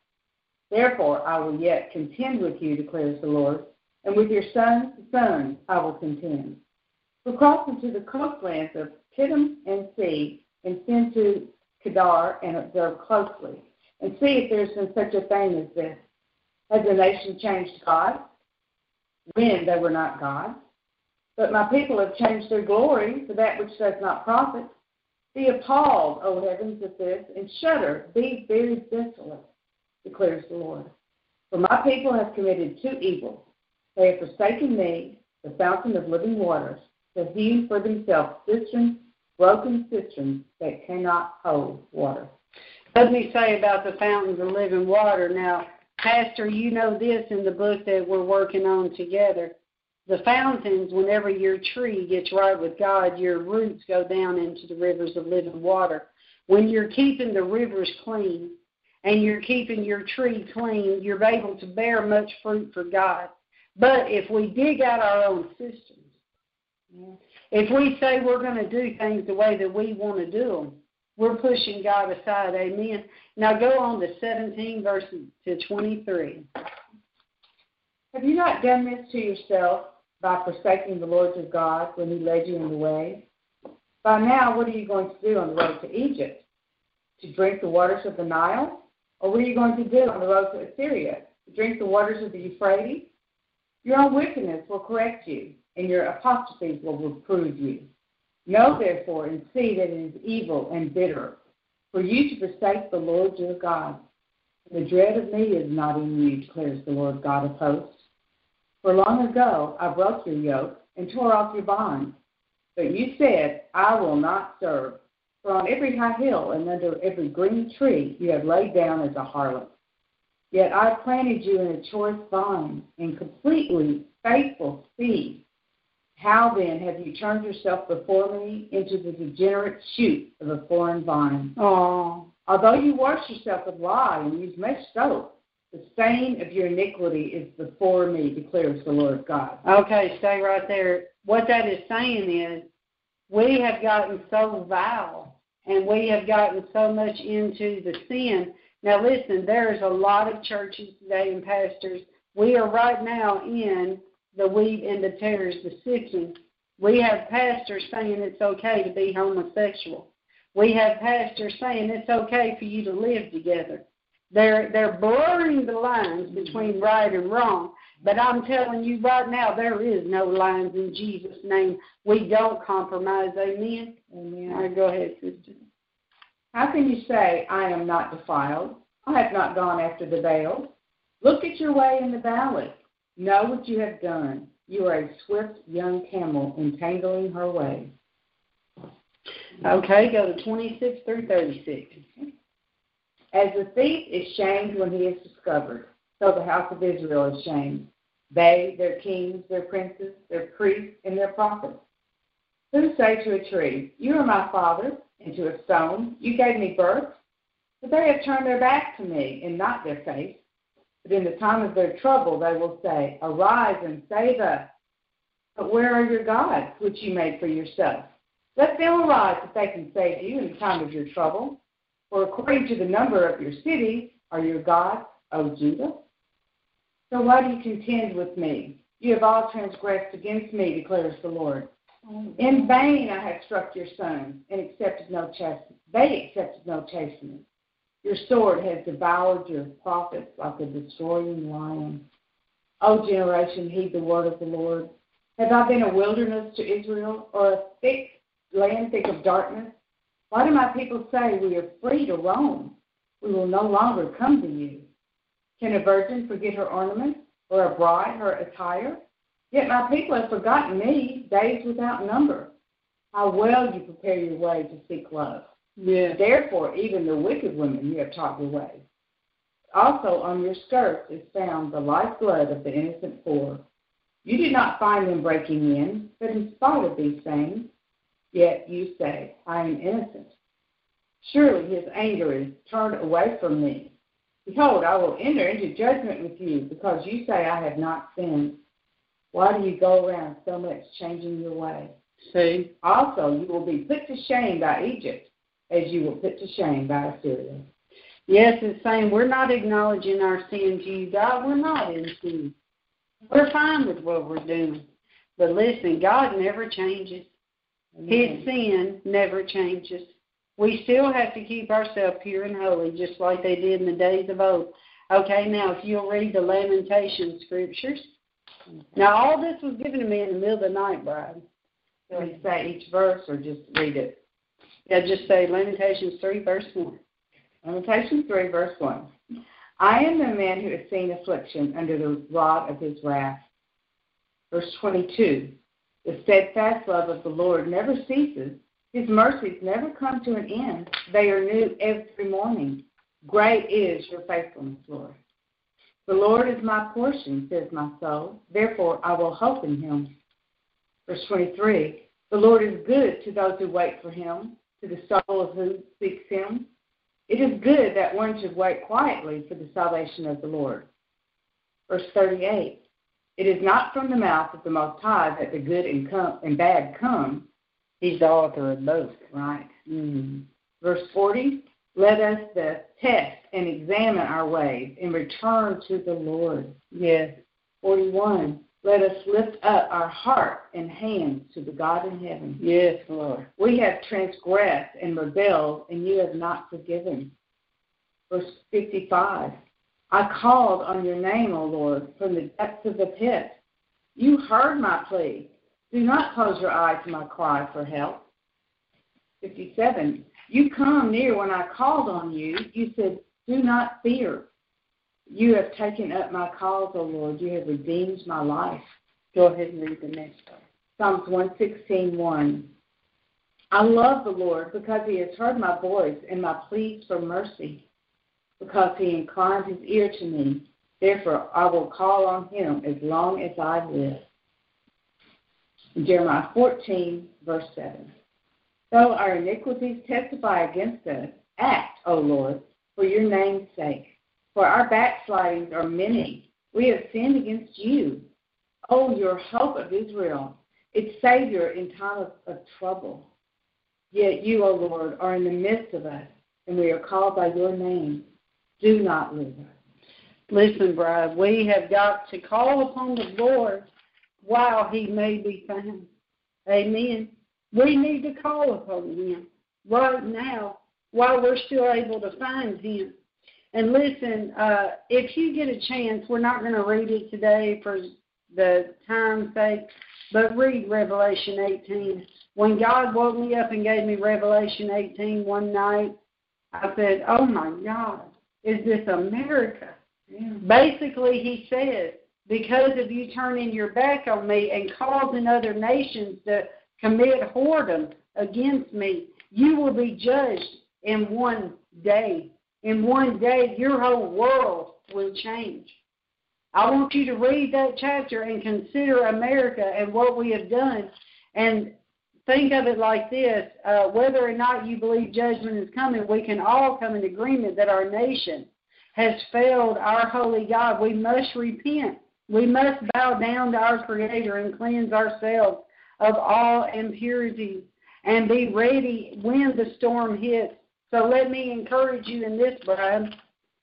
yet contend with you, declares the Lord, and with your sons' sons I will contend. We'll cross into the coastlands of Kittim and see, and send to Kedar and observe closely, and see if there's been such a thing as this. Has the nation changed God? When they were not God. But my people have changed their glory for that which does not profit. Be appalled, O heavens, at this, and shudder, be very desolate, declares the Lord. For my people have committed two evils. They have forsaken me, the fountain of living waters, to hew for themselves cisterns, broken cisterns that cannot hold water. Let me say about the fountains of living water. Now, Pastor, you know this in the book that we're working on together. The fountains, whenever your tree gets right with God, your roots go down into the rivers of living water. When you're keeping the rivers clean and you're keeping your tree clean, you're able to bear much fruit for God. But if we dig out our own systems, if we say we're going to do things the way that we want to do them, we're pushing God aside. Amen. Now go on to 17 verses to 23. Have you not done this to yourself by forsaking the Lord your God when he led you in the way? By now, what are you going to do on the road to Egypt? To drink the waters of the Nile? Or what are you going to do on the road to Assyria? To drink the waters of the Euphrates? Your own wickedness will correct you, and your apostasy will reprove you. Know therefore and see that it is evil and bitter for you to forsake the Lord your God. The dread of me is not in you, declares the Lord God of hosts. For long ago I broke your yoke and tore off your bonds. But you said, I will not serve. For on every high hill and under every green tree you have laid down as a harlot. Yet I planted you in a choice vine and completely faithful seed. How then have you turned yourself before me into the degenerate shoot of a foreign vine? Oh. Although you wash yourself with lye and use much soap, the stain of your iniquity is before me, declares the Lord God. Okay, stay right there. What that is saying is we have gotten so vile and we have gotten so much into the sin. Now listen, there's a lot of churches today and pastors. We are right now in the wheat and the tares, the sifting. We have pastors saying it's okay to be homosexual. We have pastors saying it's okay for you to live together. They're blurring the lines between right and wrong. But I'm telling you right now, there is no lines in Jesus' name. We don't compromise. Amen? Amen. All right, go ahead, sister. How can you say, I am not defiled? I have not gone after the Baals. Look at your way in the valley. Know what you have done. You are a swift young camel entangling her way. Okay, go to 26 through 36. As the thief is shamed when he is discovered, so the house of Israel is shamed. They, their kings, their princes, their priests, and their prophets. Who say to a tree, you are my father, and to a stone, you gave me birth? But they have turned their back to me, and not their face. But in the time of their trouble they will say, arise and save us. But where are your gods, which you made for yourself? Let them arise if they can save you in the time of your trouble. For according to the number of your cities are your gods, O Judah. So why do you contend with me? You have all transgressed against me, declares the Lord. In vain I have struck your sons, and accepted no chastening. They accepted no chastening. Your sword has devoured your prophets like a destroying lion. O generation, heed the word of the Lord. Have I been a wilderness to Israel, or a land thick of darkness? Why do my people say we are free to roam? We will no longer come to you. Can a virgin forget her ornaments, or a bride her attire? Yet my people have forgotten me, days without number. How well you prepare your way to seek love. Yeah. Therefore, even the wicked women you have taught your way. Also on your skirts is found the lifeblood of the innocent poor. You did not find them breaking in, but in spite of these things, yet you say, I am innocent. Surely his anger is turned away from me. Behold, I will enter into judgment with you, because you say I have not sinned. Why do you go around so much changing your way? See? Also, you will be put to shame by Egypt, as you were put to shame by Assyria. Yes, it's saying we're not acknowledging our sin to you, God. We're not in sin. We're fine with what we're doing. But listen, God never changes. His sin never changes. We still have to keep ourselves pure and holy, just like they did in the days of old. Okay, now if you'll read the Lamentations scriptures. Now, all this was given to me in the middle of the night, Bride. So you say each verse or just read it? Yeah, just say Lamentations 3, verse 1. Lamentations 3, verse 1. I am the man who has seen affliction under the rod of his wrath. Verse 22. The steadfast love of the Lord never ceases. His mercies never come to an end. They are new every morning. Great is your faithfulness, Lord. The Lord is my portion, says my soul. Therefore I will hope in him. Verse 23. The Lord is good to those who wait for him, to the soul of who seeks him. It is good that one should wait quietly for the salvation of the Lord. Verse 38. It is not from the mouth of the Most High that the good and bad come. He's the author of both. Right. Mm-hmm. Verse 40. Let us test and examine our ways and return to the Lord. Yes. 41. Let us lift up our heart and hands to the God in heaven. Yes, Lord. We have transgressed and rebelled, and you have not forgiven. Verse 55. I called on your name, O Lord, from the depths of the pit. You heard my plea. Do not close your eye to my cry for help. 57. You come near when I called on you. You said, do not fear. You have taken up my cause, O Lord. You have redeemed my life. Go ahead and read the next one. Psalms 116:1. I love the Lord because he has heard my voice and my pleas for mercy, because he inclined his ear to me. Therefore, I will call on him as long as I live. Jeremiah 14, verse 7. Though our iniquities testify against us, act, O Lord, for your name's sake. For our backslidings are many. We have sinned against you. O your hope of Israel, its Savior in time of trouble. Yet you, O Lord, are in the midst of us, and we are called by your name. Do not leave us. Listen, bride, we have got to call upon the Lord while he may be found. Amen. We need to call upon him right now while we're still able to find him. And listen, if you get a chance, we're not going to read it today for the time's sake, but read Revelation 18. When God woke me up and gave me Revelation 18 one night, I said, oh my God, is this America? Yeah. Basically, he says, because of you turning your back on me and causing other nations to commit whoredom against me, you will be judged in one day. In one day, your whole world will change. I want you to read that chapter and consider America and what we have done, and think of it like this. Whether or not you believe judgment is coming, we can all come in agreement that our nation has failed our holy God. We must repent. We must bow down to our Creator and cleanse ourselves of all impurities and be ready when the storm hits. So let me encourage you in this, bride.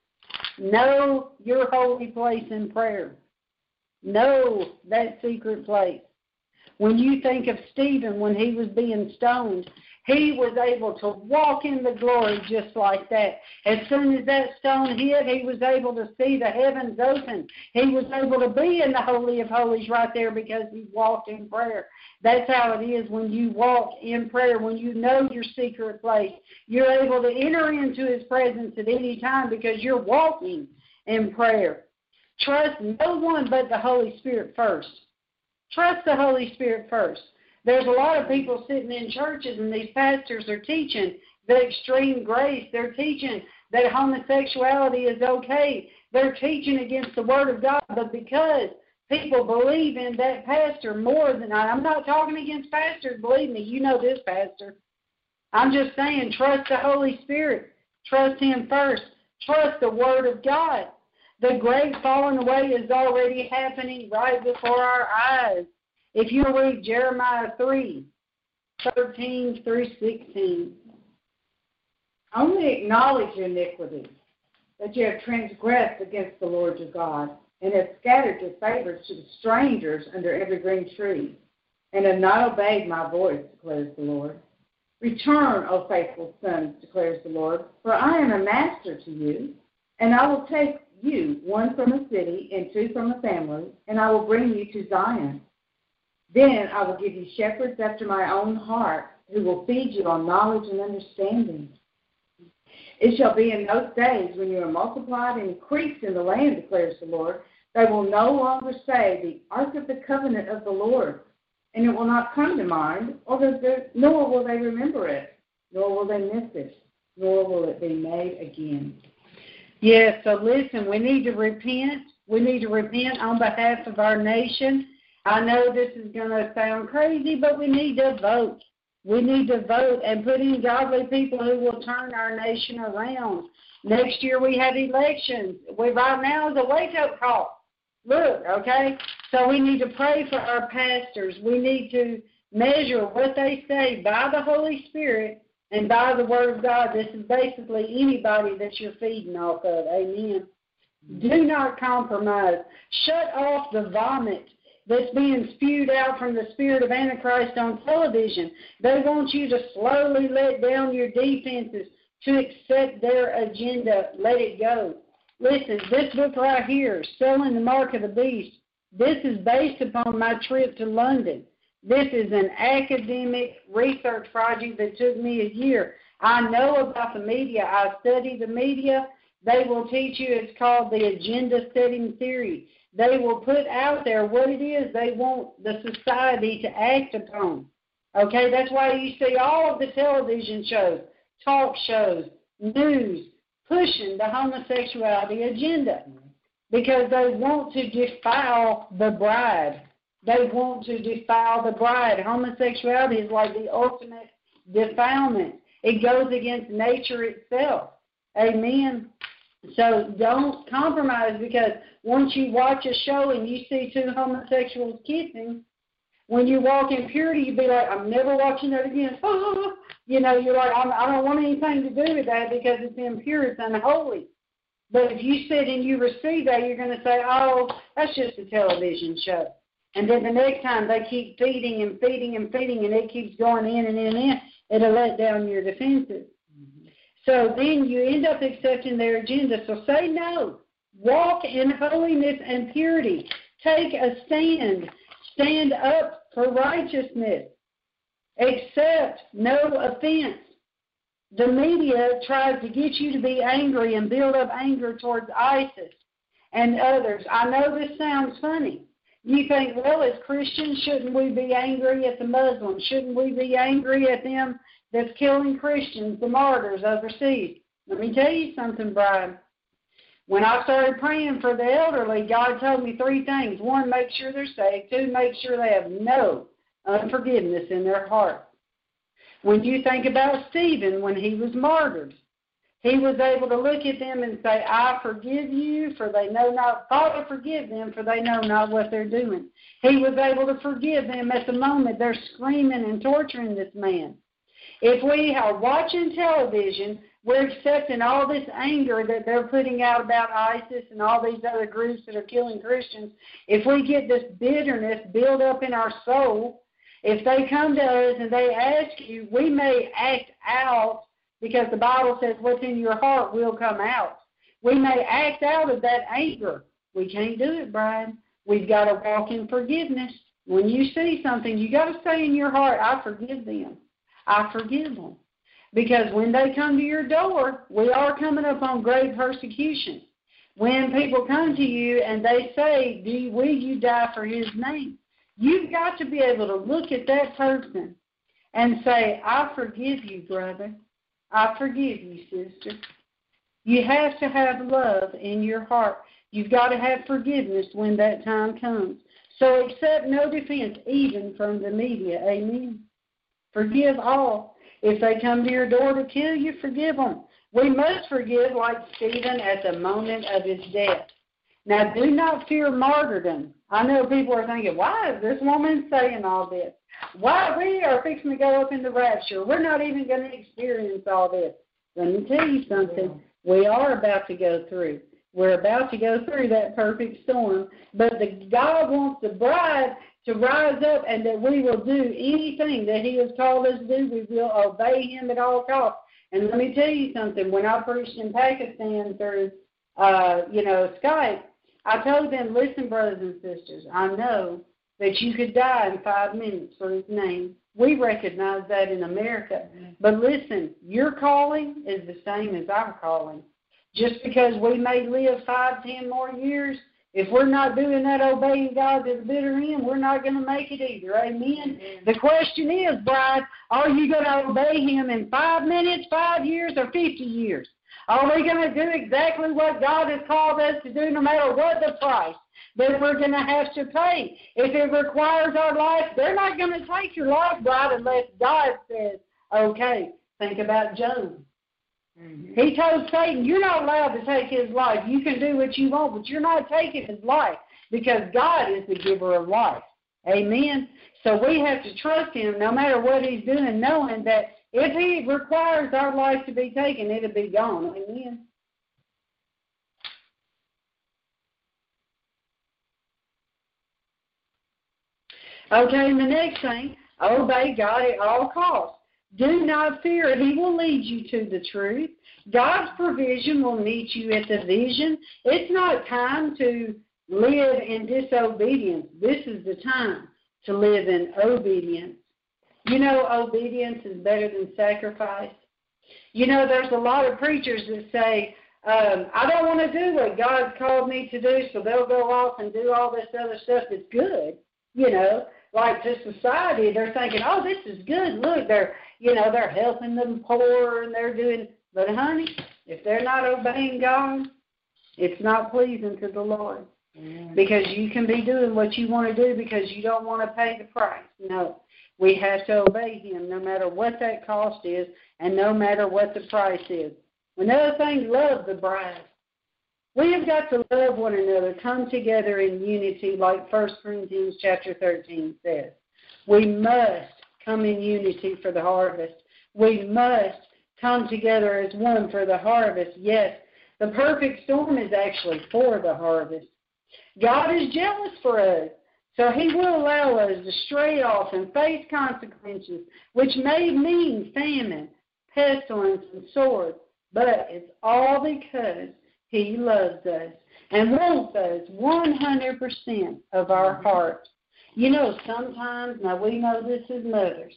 Know your holy place in prayer. Know that secret place. When you think of Stephen when he was being stoned, he was able to walk in the glory just like that. As soon as that stone hit, he was able to see the heavens open. He was able to be in the Holy of Holies right there because he walked in prayer. That's how it is when you walk in prayer, when you know your secret place. You're able to enter into his presence at any time because you're walking in prayer. Trust no one but the Holy Spirit first. Trust the Holy Spirit first. There's a lot of people sitting in churches and these pastors are teaching the extreme grace. They're teaching that homosexuality is okay. They're teaching against the Word of God. But because people believe in that pastor more than I'm not talking against pastors, believe me, you know this, pastor. I'm just saying, trust the Holy Spirit. Trust him first. Trust the Word of God. The great falling away is already happening right before our eyes. If you read Jeremiah 3:13 through 16. Only acknowledge your iniquity, that you have transgressed against the Lord your God, and have scattered your favors to the strangers under every green tree, and have not obeyed my voice, declares the Lord. Return, O faithful sons, declares the Lord, for I am a master to you, and I will take you, one from a city and two from a family, and I will bring you to Zion. Then I will give you shepherds after my own heart, who will feed you on knowledge and understanding. It shall be in those days when you are multiplied and increased in the land, declares the Lord, they will no longer say, the ark of the covenant of the Lord, and it will not come to mind, nor will they remember it, nor will they miss it, nor will it be made again. Yes, so listen, we need to repent. We need to repent on behalf of our nation. I know this is going to sound crazy, but we need to vote. We need to vote and put in godly people who will turn our nation around. Next year we have elections. Right now is a wake-up call. Look, okay? So we need to pray for our pastors. We need to measure what they say by the Holy Spirit and by the Word of God. This is basically anybody that you're feeding off of. Amen. Do not compromise. Shut off the vomit that's being spewed out from the spirit of Antichrist on television. They want you to slowly let down your defenses to accept their agenda. Let it go. Listen, this book right here, Selling the Mark of the Beast, this is based upon my trip to London. This is an academic research project that took me a year. I know about the media. I study the media. They will teach you, it's called the agenda setting theory. They will put out there what it is they want the society to act upon. Okay, that's why you see all of the television shows, talk shows, news, pushing the homosexuality agenda because they want to defile the bride. They want to defile the bride. Homosexuality is like the ultimate defilement. It goes against nature itself. Amen. So don't compromise, because once you watch a show and you see two homosexuals kissing, when you walk in purity, you be like, I'm never watching that again. You know, you're like, I don't want anything to do with that because it's impure, it's unholy. But if you sit and you receive that, you're going to say, oh, that's just a television show. And then the next time they keep feeding and feeding and feeding, and it keeps going in and in and in, it'll let down your defenses. So then you end up accepting their agenda. So say no. Walk in holiness and purity. Take a stand. Stand up for righteousness. Accept no offense. The media tries to get you to be angry and build up anger towards ISIS and others. I know this sounds funny. You think, well, as Christians, shouldn't we be angry at the Muslims? Shouldn't we be angry at them that's killing Christians, the martyrs overseas? Let me tell you something, Brian. When I started praying for the elderly, God told me three things. One, make sure they're saved. Two, make sure they have no unforgiveness in their heart. When you think about Stephen, when he was martyred, he was able to look at them and say, I forgive you, for they know not, Father, forgive them, for they know not what they're doing. He was able to forgive them at the moment they're screaming and torturing this man. If we are watching television, we're accepting all this anger that they're putting out about ISIS and all these other groups that are killing Christians. If we get this bitterness built up in our soul, if they come to us and they ask you, we may act out, because the Bible says what's in your heart will come out. We may act out of that anger. We can't do it, Brian. We've got to walk in forgiveness. When you see something, you got to say in your heart, I forgive them. I forgive them. Because when they come to your door, we are coming up on great persecution. When people come to you and they say, will you die for his name? You've got to be able to look at that person and say, I forgive you, brother. I forgive you, sister. You have to have love in your heart. You've got to have forgiveness when that time comes. So accept no defense, even from the media. Amen. Forgive all. If they come to your door to kill you, forgive them. We must forgive like Stephen at the moment of his death. Now, do not fear martyrdom. I know people are thinking, why is this woman saying all this? Why we are fixing to go up in the rapture? We're not even going to experience all this. Let me tell you something. We are about to go through. We're about to go through that perfect storm. But God wants the bride to rise up, and that we will do anything that he has called us to do. We will obey him at all costs. And let me tell you something. When I preached in Pakistan through, Skype, I told them, listen, brothers and sisters, I know that you could die in 5 minutes for his name. We recognize that in America. But listen, your calling is the same as our calling. Just because we may live 5, 10 more years, if we're not doing that, obeying God to the bitter end, we're not going to make it either. Amen? The question is, bride, are you going to obey him in 5 minutes, 5 years, or 50 years? Are we going to do exactly what God has called us to do, no matter what the price that we're going to have to pay? If it requires our life, they're not going to take your life, bride, unless God says, okay. Think about Job. He told Satan, you're not allowed to take his life. You can do what you want, but you're not taking his life, because God is the giver of life. Amen? So we have to trust him no matter what he's doing, knowing that if he requires our life to be taken, it'll be gone. Amen? Okay, and the next thing, obey God at all costs. Do not fear. He will lead you to the truth. God's provision will meet you at the vision. It's not time to live in disobedience. This is the time. to live in obedience. You know, obedience is better than sacrifice. You know, there's a lot of preachers that say, I don't want to do what God's called me to do, so they'll go off and do all this other stuff that's good. You know, like to society, they're thinking, oh, this is good. Look, they're helping the poor and they're doing. But honey, if they're not obeying God, it's not pleasing to the Lord. Because you can be doing what you want to do because you don't want to pay the price. No, we have to obey Him no matter what that cost is and no matter what the price is. Another thing, love the bride. We have got to love one another, come together in unity like 1 Corinthians chapter 13 says. We must come in unity for the harvest. We must come together as one for the harvest. Yes, the perfect storm is actually for the harvest. God is jealous for us, so He will allow us to stray off and face consequences, which may mean famine, pestilence, and sword. But it's all because He loves us and wants us 100% of our heart. You know, sometimes, now we know this as mothers,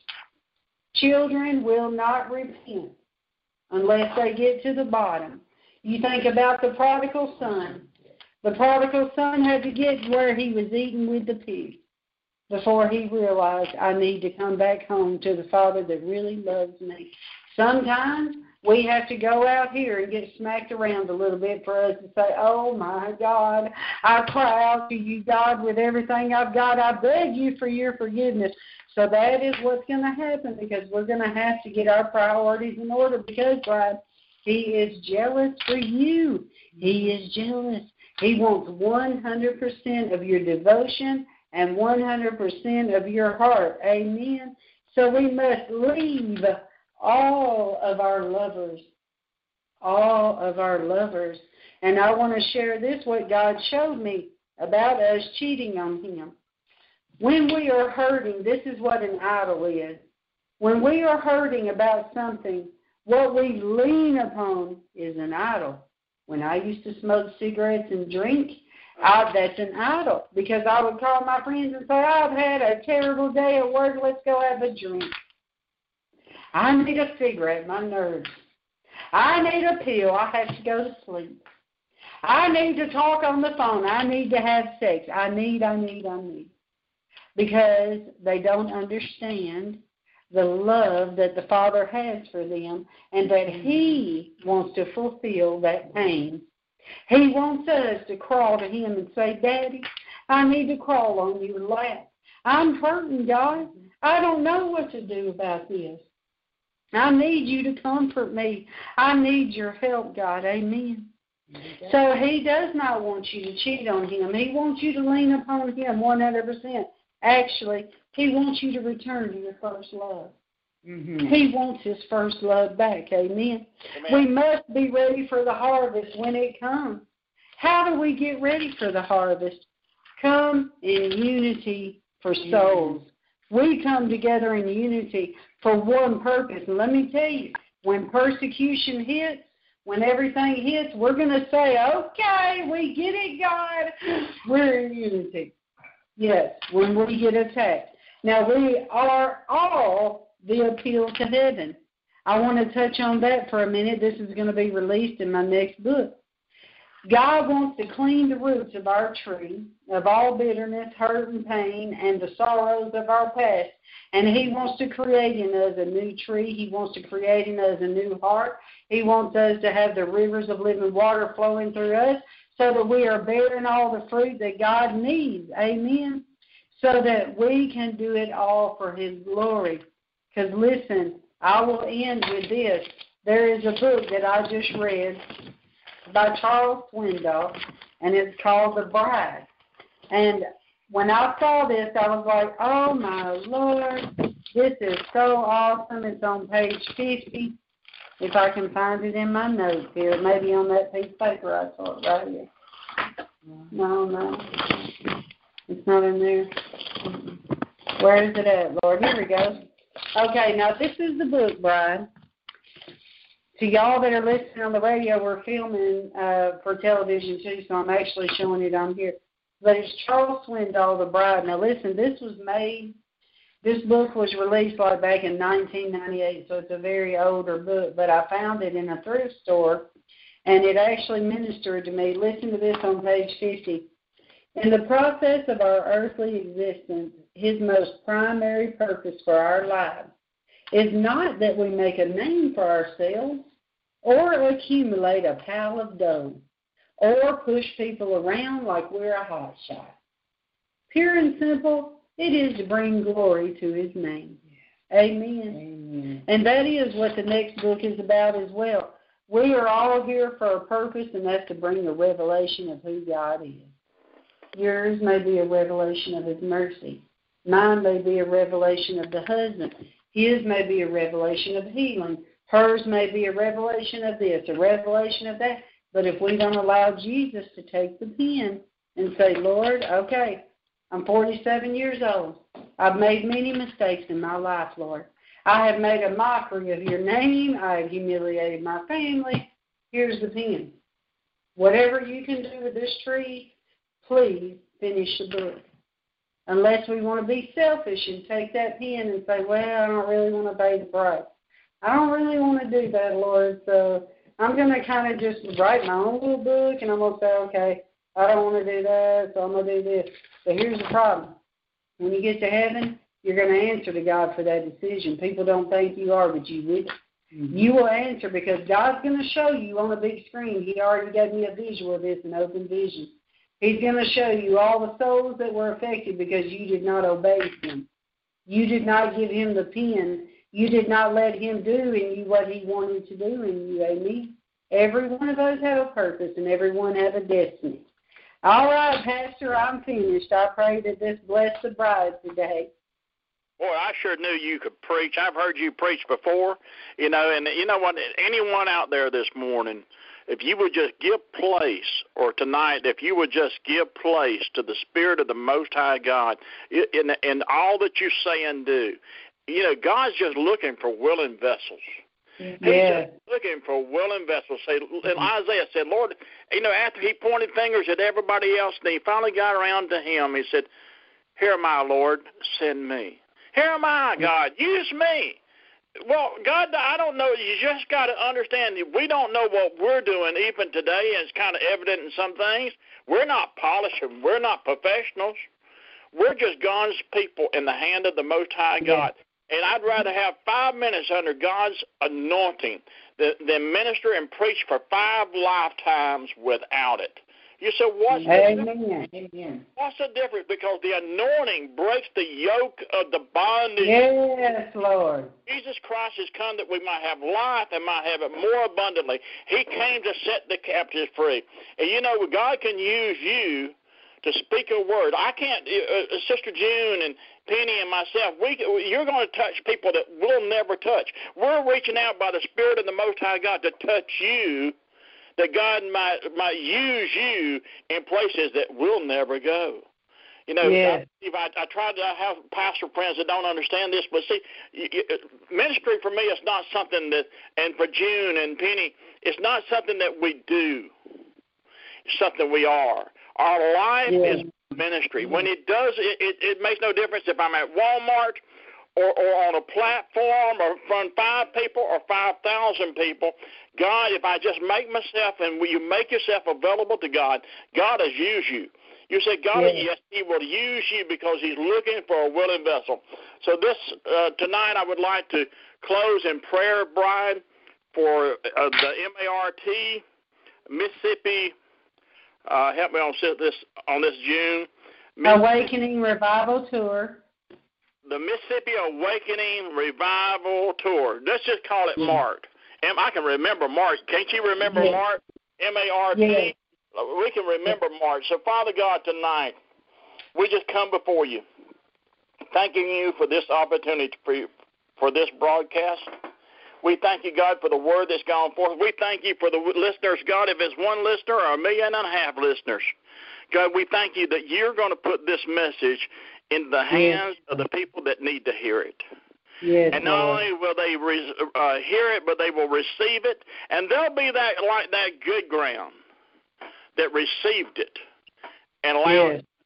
children will not repent unless they get to the bottom. You think about the prodigal son. The prodigal son had to get where he was eating with the pigs before he realized, I need to come back home to the Father that really loves me. Sometimes we have to go out here and get smacked around a little bit for us to say, oh, my God, I cry out to you, God, with everything I've got. I beg you for your forgiveness. So that is what's going to happen because we're going to have to get our priorities in order because, God, He is jealous for you. He is jealous. He wants 100% of your devotion and 100% of your heart. Amen. So we must leave all of our lovers. And I want to share this, what God showed me about us cheating on Him. When we are hurting, this is what an idol is. When we are hurting about something, what we lean upon is an idol. When I used to smoke cigarettes and drink, that's an idol. Because I would call my friends and say, I've had a terrible day at work, let's go have a drink. I need a cigarette, my nerves. I need a pill, I have to go to sleep. I need to talk on the phone, I need to have sex. I need. Because they don't understand the love that the Father has for them and that He wants to fulfill that pain. He wants us to crawl to Him and say, Daddy, I need to crawl on your lap. I'm hurting, God. I don't know what to do about this. I need you to comfort me. I need your help, God. Amen. So He does not want you to cheat on Him. He wants you to lean upon Him 100%. Actually, He wants you to return to your first love. Mm-hmm. He wants His first love back. Amen. We must be ready for the harvest when it comes. How do we get ready for the harvest? Come in unity for souls. We come together in unity for one purpose. And let me tell you, when persecution hits, when everything hits, we're going to say, okay, we get it, God. We're in unity. Yes, when we get attacked. Now, we are all the appeal to heaven. I want to touch on that for a minute. This is going to be released in my next book. God wants to clean the roots of our tree, of all bitterness, hurt, and pain, and the sorrows of our past. And He wants to create in us a new tree. He wants to create in us a new heart. He wants us to have the rivers of living water flowing through us so that we are bearing all the fruit that God needs. Amen. So that we can do it all for His glory. Because listen, I will end with this. There is a book that I just read by Charles Swindoll, and it's called The Bride. And when I saw this, I was like, oh, my Lord, this is so awesome. It's on page 50. If I can find it in my notes here, maybe on that piece of paper I saw it right here. No. It's not in there. Where is it at, Lord? Here we go. Okay, now this is the book, Bride. To y'all that are listening on the radio, we're filming for television too, so I'm actually showing it on here. but it's Charles Swindoll, The Bride. Now, listen, this book was released like back in 1998, so it's a very older book, but I found it in a thrift store, and it actually ministered to me. Listen to this on page 50. In the process of our earthly existence, his most primary purpose for our lives is not that we make a name for ourselves or accumulate a pile of dough or push people around like we're a hot shot. Pure and simple, it is to bring glory to his name. Amen. Amen. And that is what the next book is about as well. We are all here for a purpose, and that's to bring a revelation of who God is. Yours may be a revelation of his mercy. Mine may be a revelation of the husband. His may be a revelation of healing. Hers may be a revelation of this, a revelation of that. But if we don't allow Jesus to take the pen and say, Lord, okay, I'm 47 years old. I've made many mistakes in my life, Lord. I have made a mockery of your name. I have humiliated my family. Here's the pen. Whatever you can do with this tree, please finish the book. Unless we want to be selfish and take that pen and say, well, I don't really want to pay the price. I don't really want to do that, Lord, so I'm going to kind of just write my own little book, and I'm going to say, okay, I don't want to do that, so I'm going to do this. But here's the problem. When you get to heaven, you're going to answer to God for that decision. People don't think you are, but you will. Mm-hmm. You will answer because God's going to show you on a big screen. He already gave me a visual of this, an open vision. He's going to show you all the souls that were affected because you did not obey him. You did not give him the pen. You did not let him do in you what he wanted to do in you. Amen. Every one of us have a purpose, and everyone has a destiny. All right, Pastor, I'm finished. I pray that this bless the bride today. Boy, I sure knew you could preach. I've heard you preach before, and you know what, anyone out there this morning, if you would just give place, or tonight, if you would just give place to the Spirit of the Most High God in all that you say and do, God's just looking for willing vessels. Yeah. He's just looking for willing vessels. And Isaiah said, Lord, after he pointed fingers at everybody else, and he finally got around to him, he said, here am I, Lord, send me. Here am I, God, use me. Well, God, I don't know. You just got to understand, we don't know what we're doing even today, and it's kind of evident in some things. We're not polished. We're not professionals. We're just God's people in the hand of the Most High God. And I'd rather have 5 minutes under God's anointing than minister and preach for 5 lifetimes without it. You said, what's the difference? What's the difference? Because the anointing breaks the yoke of the bondage. Yes, Lord. Jesus Christ has come that we might have life and might have it more abundantly. He came to set the captives free. And God can use you to speak a word. I can't, Sister June and Penny and myself, you're going to touch people that we'll never touch. We're reaching out by the Spirit of the Most High God to touch you, that God might use you in places that we'll never go. I try to have pastor friends that don't understand this, but see, ministry for me is not something that, and for June and Penny, it's not something that we do. It's something we are. Our life is ministry. When it does, it makes no difference if I'm at Walmart or on a platform or in front of 5 people or 5,000 people. God, if I just make myself, and will you make yourself available to God, God has used you. You say, God, yes, he will use you because he's looking for a willing vessel. So tonight I would like to close in prayer, Brian, for the MART, Mississippi, help me on this June. Awakening Revival Tour. The Mississippi Awakening Revival Tour. Let's just call it MART. I can remember MART. Can't you remember MART? MART? Yes. We can remember MART. So, Father God, tonight, we just come before you, thanking you for this opportunity for this broadcast. We thank you, God, for the word that's gone forth. We thank you for the listeners, God, if it's 1 listener or 1.5 million listeners. God, we thank you that you're going to put this message in the hands of the people that need to hear it. Yes, and not only will they hear it, but they will receive it. And they'll be like that good ground that received it and allowed it to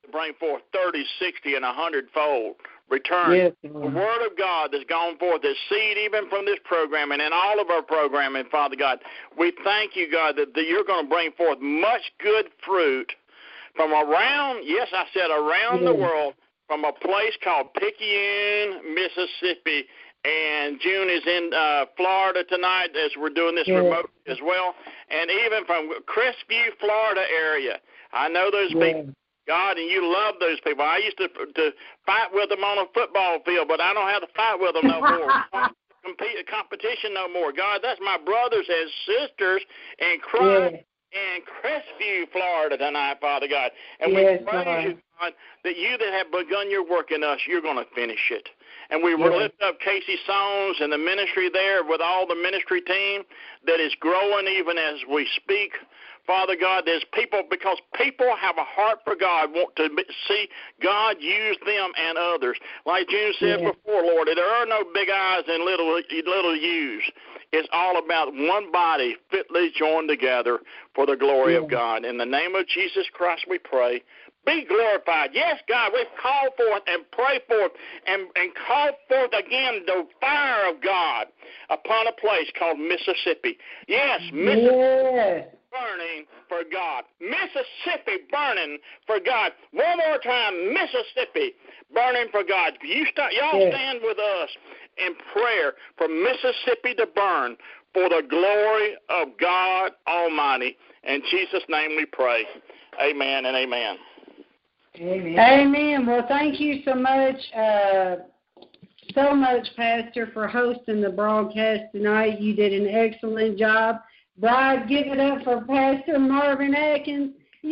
to bring forth 30, 60, and 100-fold return. Yes, the Lord. Word of God that's gone forth, this seed even from this program and in all of our programming, Father God. We thank you, God, that you're going to bring forth much good fruit from around, yes, I said around the world, from a place called Picayune, Mississippi. And June is in Florida tonight as we're doing this remote as well. And even from Crestview, Florida area. I know those people, God, and you love those people. I used to fight with them on a football field, but I don't have to fight with them no more. Competition no more. God, that's my brothers and sisters in Christ in Crestview, Florida tonight, Father God. And we praise you, God, that you that have begun your work in us, you're going to finish it. And we lift up Casey Sones and the ministry there with all the ministry team that is growing even as we speak. Father God, there's people, because people have a heart for God, want to see God use them and others. Like June said before, Lord, there are no big eyes and little U's. It's all about one body fitly joined together for the glory of God. In the name of Jesus Christ we pray. Be glorified. Yes, God, we've called forth and pray forth and call forth again the fire of God upon a place called Mississippi. Yes, Mississippi burning for God. Mississippi burning for God. One more time, Mississippi burning for God. Y'all stand with us in prayer for Mississippi to burn for the glory of God Almighty. In Jesus' name we pray. Amen and amen. Amen. Amen. Well, thank you so much, Pastor, for hosting the broadcast tonight. You did an excellent job. Bride, give it up for Pastor Marvin Atkins.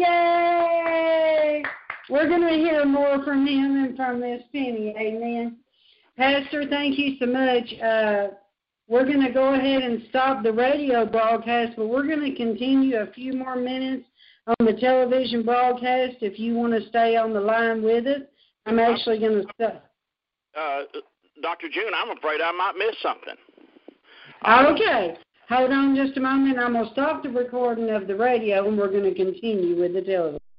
Yay! We're going to hear more from him and from Miss Penny. Amen. Pastor, thank you so much. We're going to go ahead and stop the radio broadcast, but we're going to continue a few more minutes on the television broadcast if you want to stay on the line with us. I'm actually going to stop. Dr. June, I'm afraid I might miss something. Okay. Hold on just a moment. I'm going to stop the recording of the radio, and we're going to continue with the television.